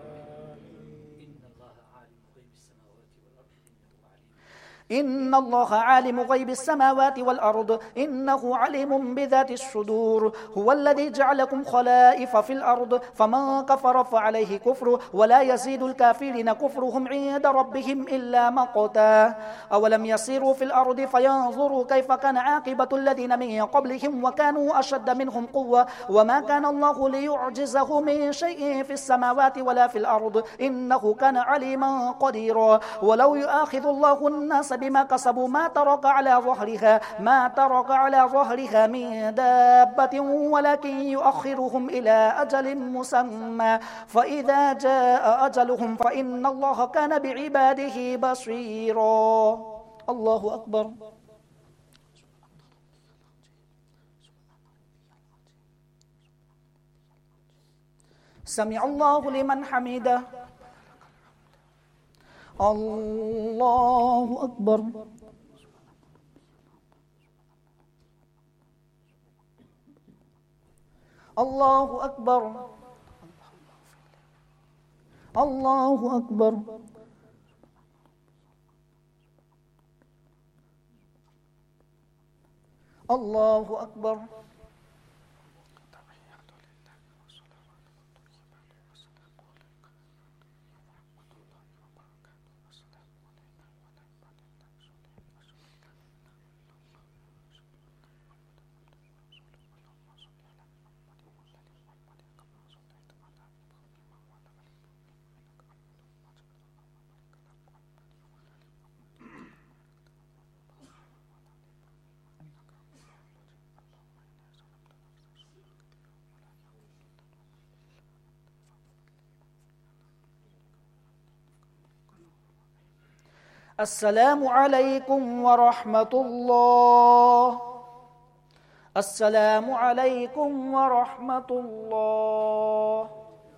إن الله عالم غيب السماوات والأرض إنه عليم بذات الصدور هو الذي جعلكم خلائف في الأرض فمن كفر فعليه كفره ولا يزيد الكافرين كفرهم عند ربهم إلا مقتا. أولم يسيروا في الأرض فينظروا كيف كان عاقبة الذين من قبلهم وكانوا أشد منهم قوة وما كان الله ليعجزه من شيء في السماوات ولا في الأرض إنه كان عليما قديرا. ولو يؤاخذ الله الناس بما كسبوا ما ترك على ظهرها ما ترك على ظهرها من دابة ولكن يؤخرهم إلى أجل مسمى فإذا جاء أجلهم فإن الله كان بعباده بصيرا. الله أكبر. سمع الله لمن حمده. الله أكبر. الله أكبر. الله أكبر. الله أكبر. السلام عليكم ورحمة الله. السلام عليكم ورحمة الله.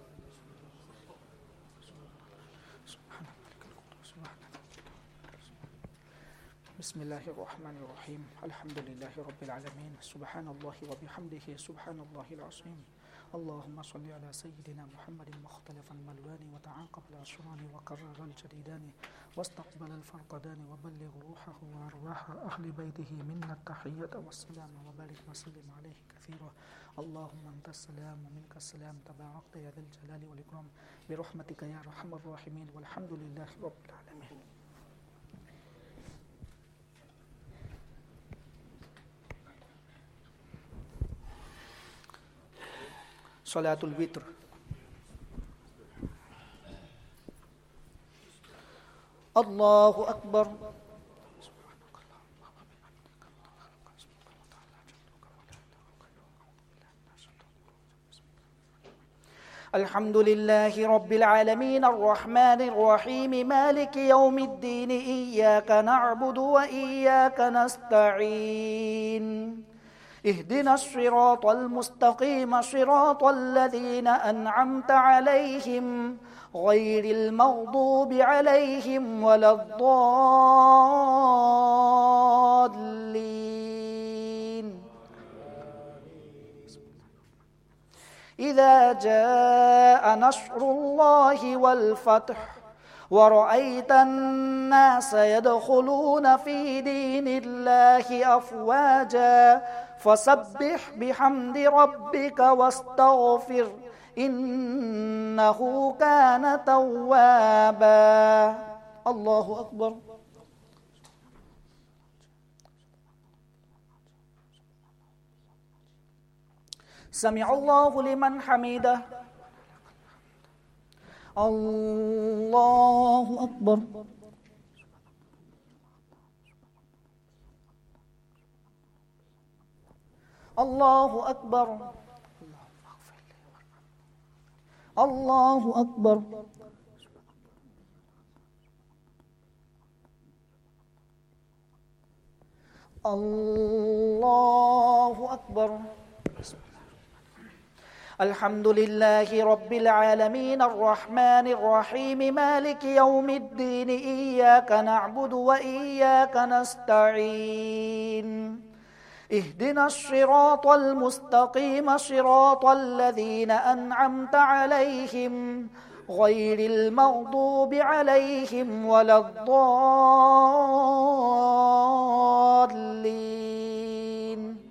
بسم الله الرحمن الرحيم. الحمد لله رب العالمين. سبحان الله وبحمده سبحان الله العظيم. اللهم صل على سيدنا محمد مختلفا ملوان وتعاقب العشران وكرر الجديدان واستقبل الفرقدان وبلغ روحه وأرواح أهل بيته منا التحية والسلام وبارك وسلم عليه كثيرا. اللهم أنت السلام ومنك السلام تباركت يا ذا الجلال والإكرام برحمتك يا أرحم الراحمين والحمد لله رب العالمين. صلاة الوتر. الله أكبر. الحمد لله رب العالمين الرحمن الرحيم مالك يوم الدين إياك نعبد وإياك نستعين اهدنا الصراط المستقيم صراط الذين أنعمت عليهم غير المغضوب عليهم ولا الضالين. إذا جاء نصر الله والفتح ورأيت الناس يدخلون في دين الله أفواجا فسبح بحمد ربك واستغفر إنه كان توابا. الله أكبر. سمع الله لمن حمده. الله أكبر. الله أكبر. الله أكبر. الله أكبر. الحمد لله رب العالمين الرحمن الرحيم مالك يوم الدين إياك نعبد وإياك نستعين اهدنا الصراط المستقيم صراط الذين أنعمت عليهم غير المغضوب عليهم ولا الضالين.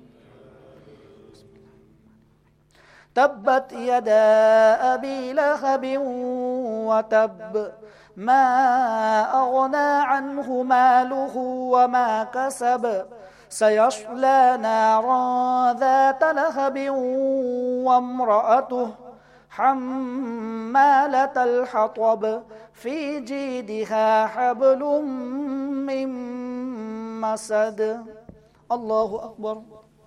تبت يدا أبي لهب وتب ما أغنى عنه ماله وما كسب سيصلى نارا ذات لهب وامرأته حمالة الحطب في جيدها حبل من مسد. الله أكبر.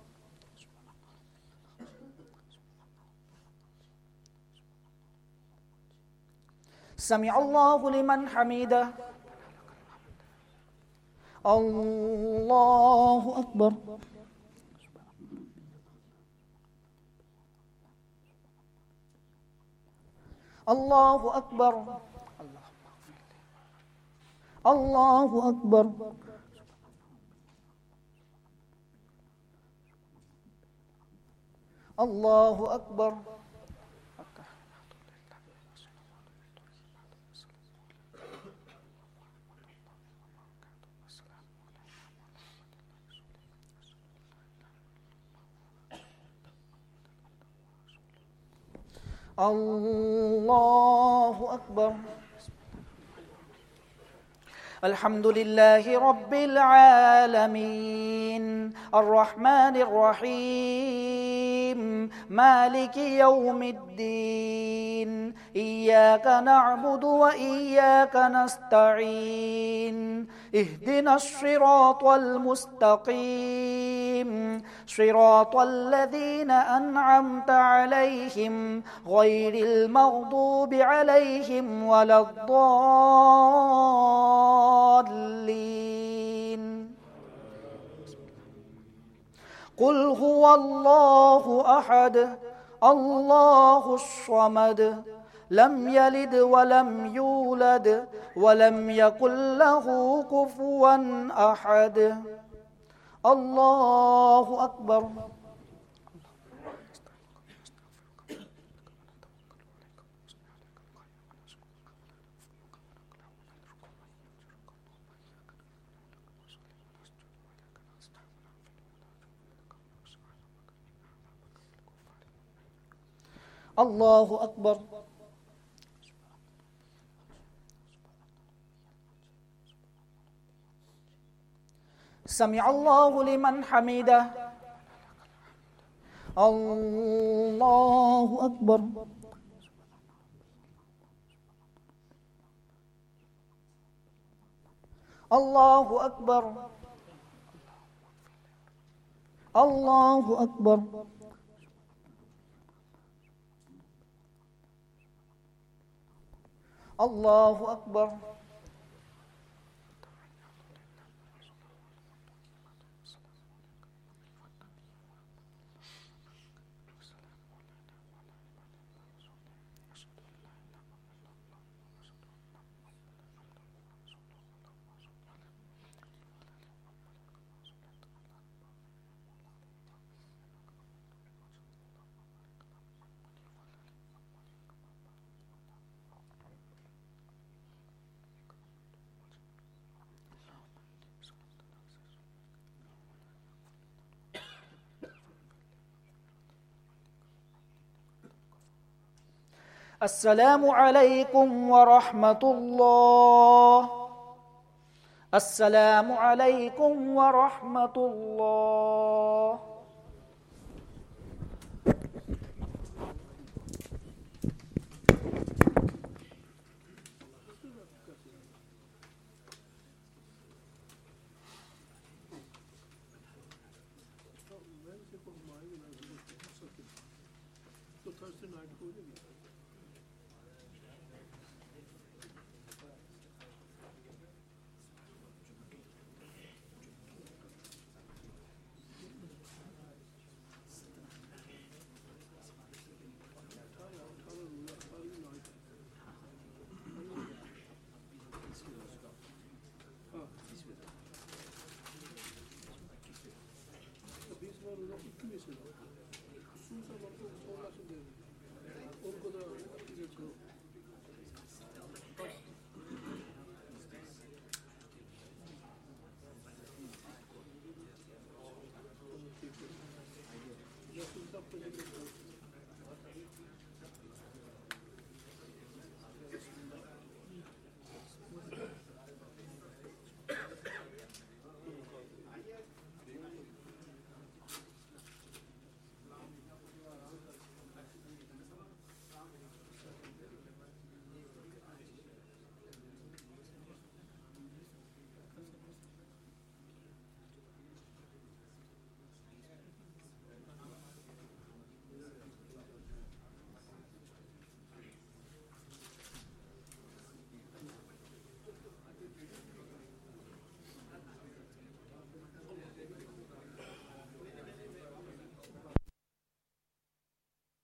سمع الله لمن حمده. الله أكبر. Allahu Akbar. Allahu Akbar. Allahu Akbar. Allahu Akbar. Alhamdulillahi Rabbil Alamin Ar-Rahmanir Rahim Maliki Yawmiddin Iyyaka na'budu wa iyyaka nasta'in Ihdinas siratal mustaqim Siratal ladzina an'amta 'alaihim ghairil maghdubi 'alaihim waladdallin. Qul huwallahu ahad Allahus samad lam yalid wa lam yulad wa lam yakul lahu kufuwan ahad. Allahu Akbar. Allahu Akbar. Sami'allahu liman hamidah. Allahu Akbar. Allahu Akbar. Allahu Akbar. Allahu Akbar. Assalamu alaikum warahmatullah. Assalamu alaikum warahmatullah.